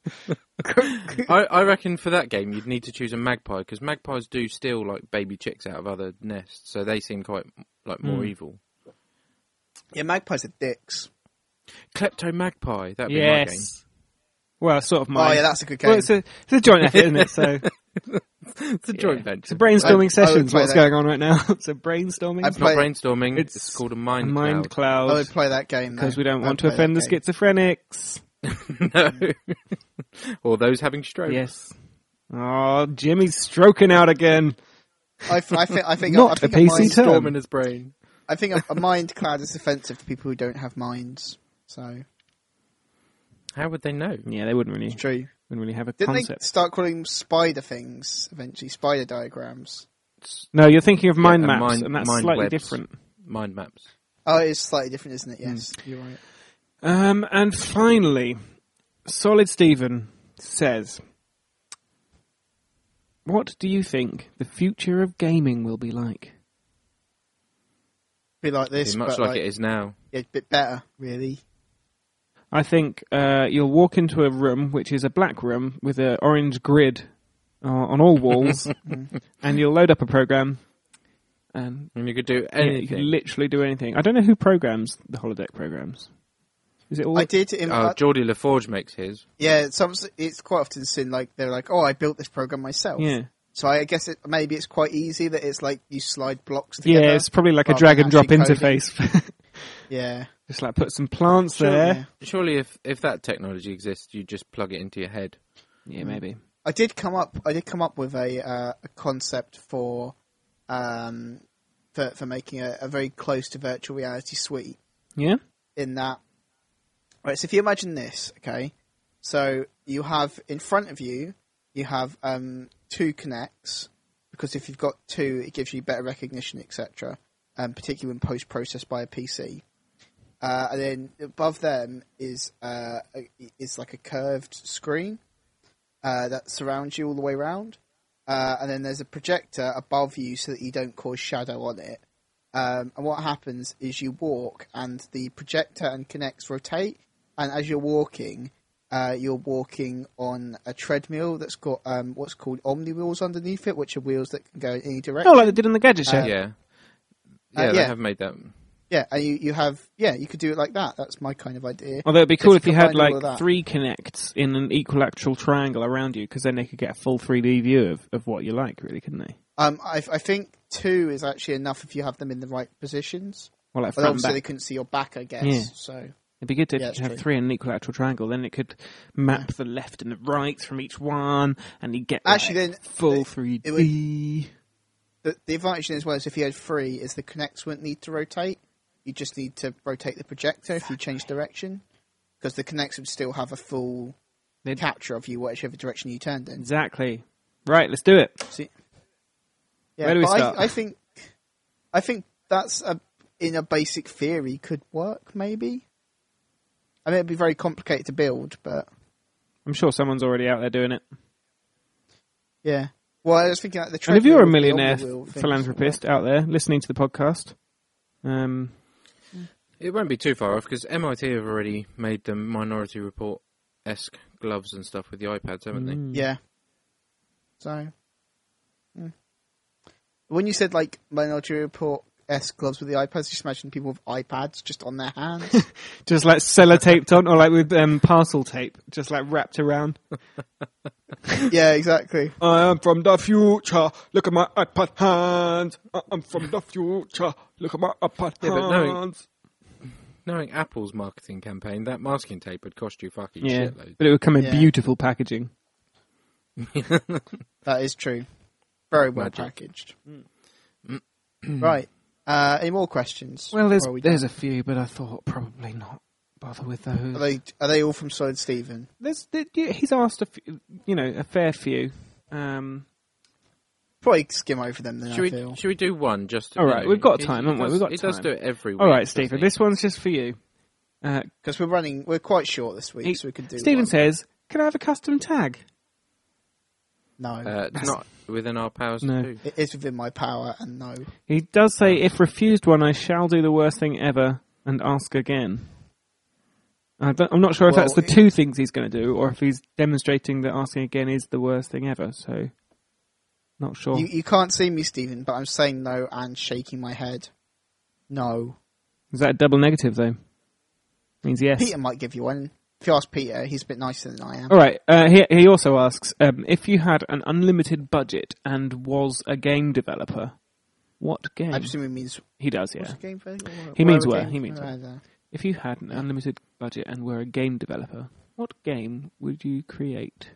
I reckon for that game you'd need to choose a magpie, because magpies do steal like baby chicks out of other nests, so they seem quite like more evil. Yeah, magpies are dicks. Klepto Magpie, that'd be my game. Well, sort of mine. Oh yeah, that's a good game. Well, it's a joint effort, isn't it? So it's a joint venture. It's a brainstorming sessions. What's going on right now? It's a brainstorming. It's not brainstorming. It's called a mind cloud. I would play that game because we don't want to offend the schizophrenics. No. Or those having strokes. Yes. Oh, Jimmy's stroking out again. I think not a PC term. Storm in his brain. I think a mind cloud is offensive to people who don't have minds. So how would they know? Yeah, they wouldn't really. It's true. Wouldn't really have a Didn't concept. They start calling spider things eventually? Spider diagrams. No, you're thinking of mind maps, mind, and that's mind slightly webs. different. Mind maps. Oh, it's slightly different, isn't it? Yes, you're right. And finally, Solid Stephen says, what do you think the future of gaming will be like? Be like this, Be much but like it is now. Yeah, a bit better, really. I think you'll walk into a room, which is a black room, with an orange grid on all walls, and you'll load up a program. And you could do anything. Yeah, you could literally do anything. I don't know who programs the holodeck programs. Is it all? I did. Geordie LaForge makes his. Yeah, it's quite often seen like they're like, oh, I built this program myself. Yeah. So I guess maybe it's quite easy that it's like you slide blocks together. Yeah, it's probably like a drag and drop interface. Yeah. Just like put some plants there. Yeah. Surely if that technology exists, you just plug it into your head. Yeah, maybe. I did come up with a concept for making a very close to virtual reality suite. Yeah. In that, right. So if you imagine this, okay, so you have in front of you, you have two Kinects, because if you've got two, it gives you better recognition, etc. Particularly when post-processed by a PC. And then above them is like a curved screen that surrounds you all the way around. And then there's a projector above you so that you don't cause shadow on it. And what happens is you walk and the projector and Kinects rotate. And as you're walking on a treadmill that's got what's called Omni wheels underneath it, which are wheels that can go in any direction. Oh, like they did on the Gadget Show. Yeah, they have made that. Yeah, and you could do it like that. That's my kind of idea. Although it'd be cool if you had combine all like of 3 Kinects in an equilateral triangle around you, because then they could get a full 3D view of what you like, really, couldn't they? I think 2 is actually enough if you have them in the right positions. Well, like but front and obviously back. they couldn't see your back, I guess. Yeah. So It'd be good to that's have true. 3 in an equilateral triangle. Then it could map the left and the right from each one, and you get Actually, then full 3D. The advantage as well is if you had 3, is the Kinects wouldn't need to rotate. You just need to rotate the projector if you change direction, because the Kinects would still have a full capture of you, whichever direction you turned in. Exactly. Right, let's do it. See, yeah, Where do we but start? I think that's in a basic theory could work. Maybe. I mean, it'd be very complicated to build, but I'm sure someone's already out there doing it. yeah. Well, I was thinking like the. And if you're a treadmill, the millionaire Omni-wheel things philanthropist work. out there listening to the podcast, It won't be too far off, because MIT have already made the Minority Report-esque gloves and stuff with the iPads, haven't they? Yeah. So, when you said like Minority Report-esque gloves with the iPads, just imagine people with iPads just on their hands. just like sellotaped on, or like with parcel tape, just like wrapped around. Yeah, exactly. I am from the future. Look at my iPad hands. I'm from the future. Look at my iPad hands. Knowing Apple's marketing campaign, that masking tape would cost you fucking Yeah, shitloads. but it would come in beautiful packaging. That is true. Very well packaged. Right. Any more questions? Well, Or are we there's done? a few, but I thought probably not bother with those. Are they all from Solid Stephen? He's asked a fair few. Probably skim over them then. Should we do one just? All right, we've got time, haven't we? We've got He does time. do it every week. All right, doesn't Stephen, he? this one's just for you. Because we're quite short this week, so we could do. Stephen one. says, "Can I have a custom tag?" No. It's not within our powers No. to do. It is within my power, and no. He does say, "If refused one, I shall do the worst thing ever and ask again." I'm not sure if that's the two things he's going to do, or if he's demonstrating that asking again is the worst thing ever. So, not sure. You can't see me, Stephen, but I'm saying no and shaking my head. No. Is that a double negative though? Means yes. Peter might give you one. If you ask Peter, he's a bit nicer than I am. All right. He also asks, if you had an unlimited budget and was a game developer, what game? I presume he means. He does, yeah. What's the game for? He means Were were. a game- He means were. If you had an unlimited budget and were a game developer, what game would you create?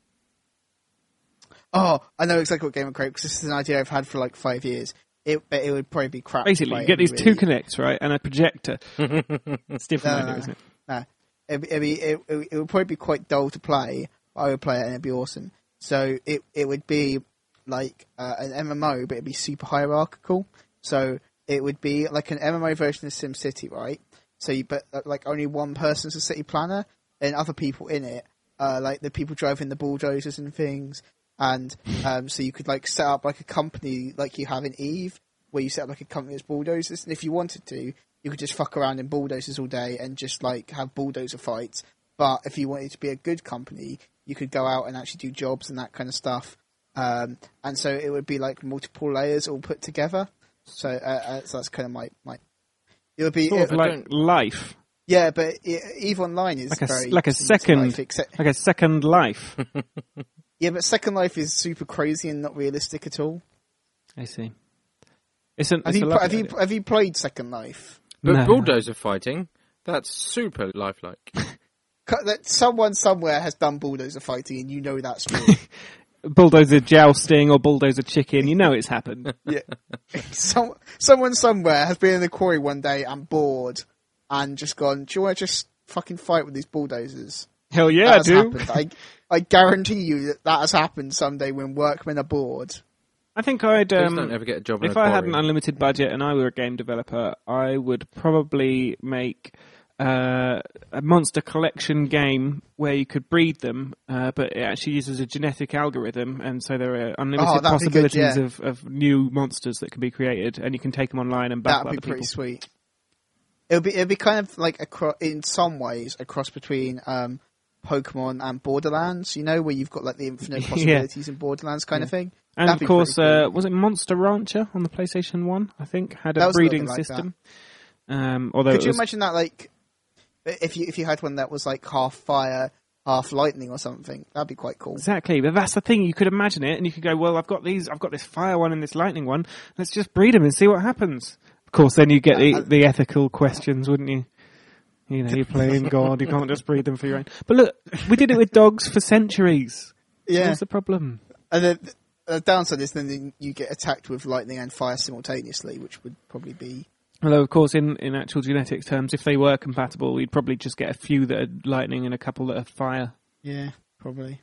Oh, I know exactly what game would create, because this is an idea I've had for like 5 years. It would probably be crap. Basically, you get these two Kinects, right, and a projector. It's different idea, isn't it? No. It would probably be quite dull to play, but I would play it and it'd be awesome. So it would be like an MMO, but it'd be super hierarchical. So it would be like an MMO version of SimCity, right? So but like only one person's a city planner, and other people in it, like the people driving the bulldozers and things. And so you could like set up like a company like you have in EVE, where you set up like a company that's bulldozers, and if you wanted to, you could just fuck around in bulldozers all day and just like have bulldozer fights. But if you wanted to be a good company, you could go out and actually do jobs and that kind of stuff. And so it would be like multiple layers all put together. So that's kind of my it would be sort of like life. Yeah, but EVE Online is like a second life. Yeah, but Second Life is super crazy and not realistic at all. I see. Have you played Second Life? But No. bulldozer fighting, that's super lifelike. That someone somewhere has done bulldozer fighting, and you know that's true. Bulldozer jousting or bulldozer chicken, you know it's happened. Yeah, someone somewhere has been in the quarry one day and bored, and just gone, "Do you want to just fucking fight with these bulldozers?" Hell yeah, I do. I guarantee you that has happened someday when workmen are bored. I think I'd Please don't ever get a job in if a I quarry. had an unlimited budget and I were a game developer, I would probably make a monster collection game where you could breed them, but it actually uses a genetic algorithm, and so there are unlimited possibilities of new monsters that can be created, and you can take them online and battle other people. That'd be pretty sweet. It'd be kind of like in some ways a cross between Pokemon and Borderlands, you know, where you've got like the infinite possibilities in Borderlands kind of thing. And That'd of course, cool. was it Monster Rancher on the PlayStation 1, I think, had a breeding system. Although could you imagine that, like, if you had one that was like half fire, half lightning or something? That'd be quite cool. Exactly, but that's the thing, you could imagine it, and you could go, well, I've got this fire one and this lightning one, let's just breed them and see what happens. Of course, then you get the ethical questions, wouldn't you? You know, you're playing God, you can't just breed them for your own. But look, we did it with dogs for centuries. Yeah. What's the problem? And the downside is then you get attacked with lightning and fire simultaneously, which would probably be... Although, of course, in actual genetics terms, if they were compatible, we'd probably just get a few that are lightning and a couple that are fire. Yeah, probably.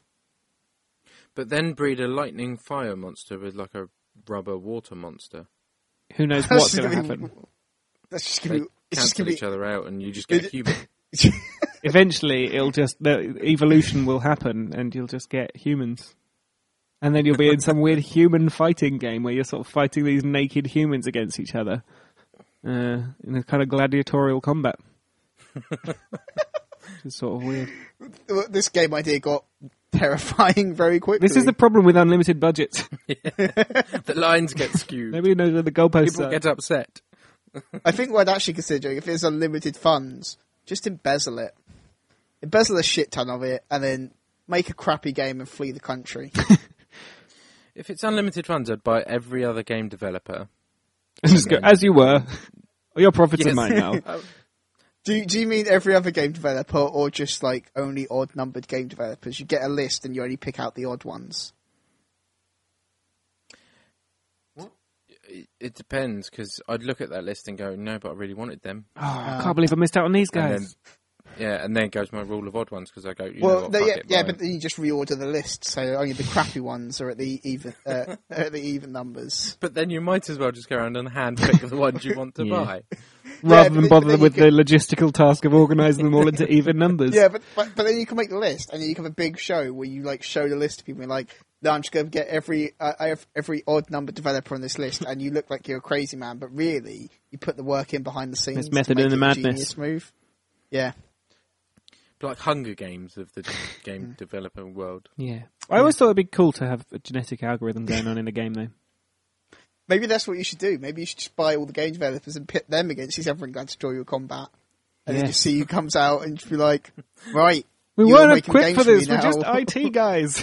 But then breed a lightning fire monster with like a rubber water monster. Who knows what's going to happen? That's just They going to be... cancel each other out and you just get a human. Eventually, the evolution will happen, and you'll just get humans. And then you'll be in some weird human fighting game where you're sort of fighting these naked humans against each other in a kind of gladiatorial combat. It's sort of weird. This game idea got terrifying very quickly. This is the problem with unlimited budgets. The lines get skewed. Nobody knows where the goalposts People are. get upset. I think what I'd actually consider, if it's unlimited funds, just embezzle it. Embezzle a shit ton of it, and then make a crappy game and flee the country. If it's unlimited funds, I'd buy every other game developer. And just go, as you were. Your profits are mine now. Do you mean every other game developer, or just like only odd-numbered game developers? You get a list and you only pick out the odd ones. It depends, because I'd look at that list and go, no, but I really wanted them. Oh, I can't believe I missed out on these guys. And then goes my rule of odd ones, because I go, you know Well, what, fuck it, but then you just reorder the list, so only the crappy ones are at the even numbers. But then you might as well just go around and handpick the ones you want to buy. Rather than bother with the logistical task of organising them all into even numbers. Yeah, but then you can make the list, and then you can have a big show where you like show the list to people and like, no, I'm just going to get every odd number developer on this list, and you look like you're a crazy man, but really you put the work in behind the scenes. It's method in the madness. Move. Yeah. But like Hunger Games of the game developer world. Yeah. I always thought it'd be cool to have a genetic algorithm going on in the game, though. Maybe that's what you should do. Maybe you should just buy all the game developers and pit them against each other and gladiatorial combat. And then you see who comes out and just be like, right. We weren't equipped for this, we're just IT guys.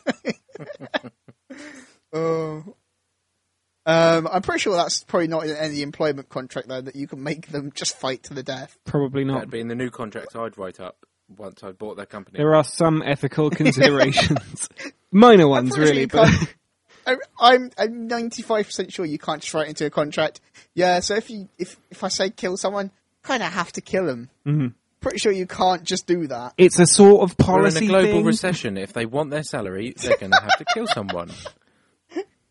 I'm pretty sure that's probably not in any employment contract, though, that you can make them just fight to the death. Probably not. That'd be in the new contract I'd write up once I'd bought their company. There are some ethical considerations. Minor ones, really, but... I'm 95% sure you can't just write into a contract. Yeah, so if I say kill someone, kind of have to kill them. Mm-hmm. Pretty sure you can't just do that. It's a sort of policy We're in a global thing. recession. If they want their salary, they're going to have to kill someone.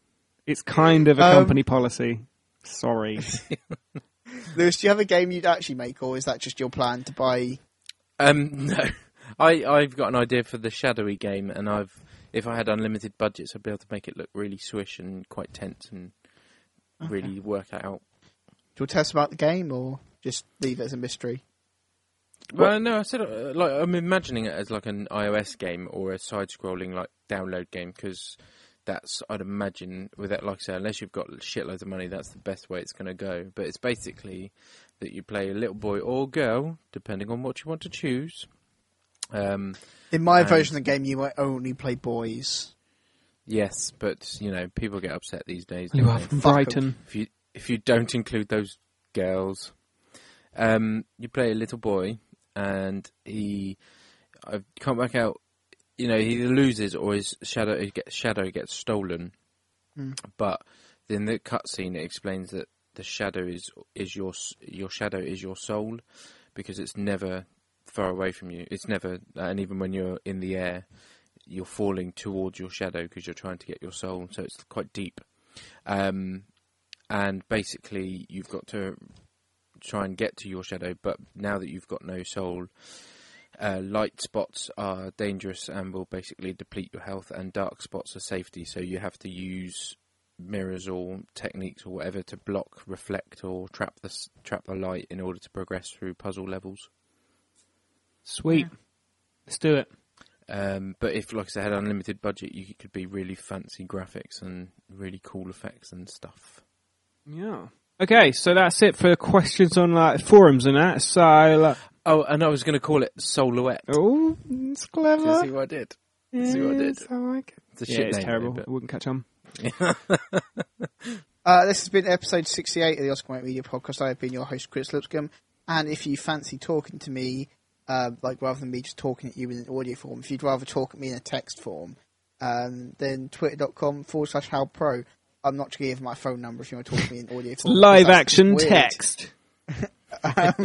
It's kind of a company policy. Sorry. Lewis, do you have a game you'd actually make, or is that just your plan to buy? No. I've got an idea for the Shadowy game, and if I had unlimited budgets, I'd be able to make it look really swish and quite tense and really work it out. Do you want to tell us about the game, or just leave it as a mystery? Well, no, I said I'm imagining it as like an iOS game or a side-scrolling like download game, because I'd imagine with that, like I said, unless you've got shitloads of money, that's the best way it's going to go. But it's basically that you play a little boy or girl, depending on what you want to choose. In my version of the game, you might only play boys. Yes, but people get upset these days. You are from Brighton. If you don't include those girls, you play a little boy, and I can't work out. He either loses or his shadow gets stolen. But in the cutscene, it explains that the shadow is your shadow is your soul, because it's never far away from you. It's never, and even when you're in the air, you're falling towards your shadow because you're trying to get your soul. So it's quite deep. And basically, you've got to try and get to your shadow. But now that you've got no soul, light spots are dangerous and will basically deplete your health, and dark spots are safety. So you have to use mirrors or techniques or whatever to block, reflect, or trap the light in order to progress through puzzle levels. Sweet. Yeah. Let's do it. But if, like I said, had unlimited budget, you could be really fancy graphics and really cool effects and stuff. Yeah. Okay, so that's it for questions on forums and that. So, and I was going to call it Soulouette. Oh, it's clever. Do you see what I did? Yes, see what I did? I like it. It's a shit it's name, terrible. But... I wouldn't catch on. This has been episode 68 of the Oscar Mate Media Podcast. I have been your host, Chris Lipscomb. And if you fancy talking to me, rather than me just talking at you in an audio form, if you'd rather talk at me in a text form, then twitter.com/HalPro. I'm not going to give my phone number if you want to talk to me in audio form. Live action text. I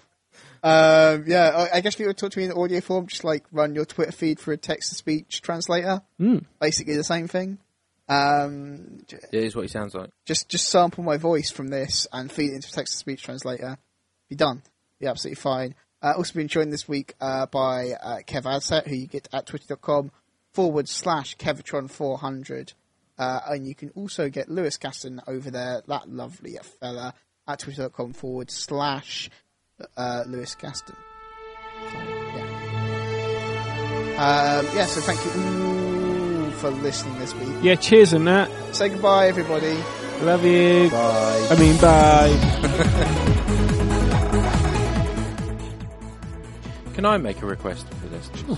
guess if you want to talk to me in audio form, just run your Twitter feed for a text-to-speech translator. Basically the same thing. It is what he sounds like. Just sample my voice from this and feed it into a text-to-speech translator. Be done. Be absolutely fine. Also been joined this week by Kev Adset, who you get at twitter.com/Kevitron400. And you can also get Lewis Gaston over there, that lovely fella, at twitter.com/Lewis Gaston. So thank you all for listening this week. Yeah, cheers and that. Say goodbye, everybody. Love you. Bye. Bye. Can I make a request for this? Sure.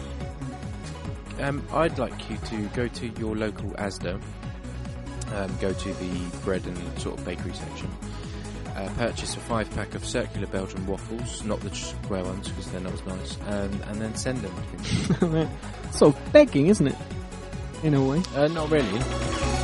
I'd like you to go to your local Asda, go to the bread and sort of bakery section, purchase a 5-pack of circular Belgian waffles, not the square ones because they're not as nice, and then send them to me. Sort of begging, isn't it? In a way. Not really.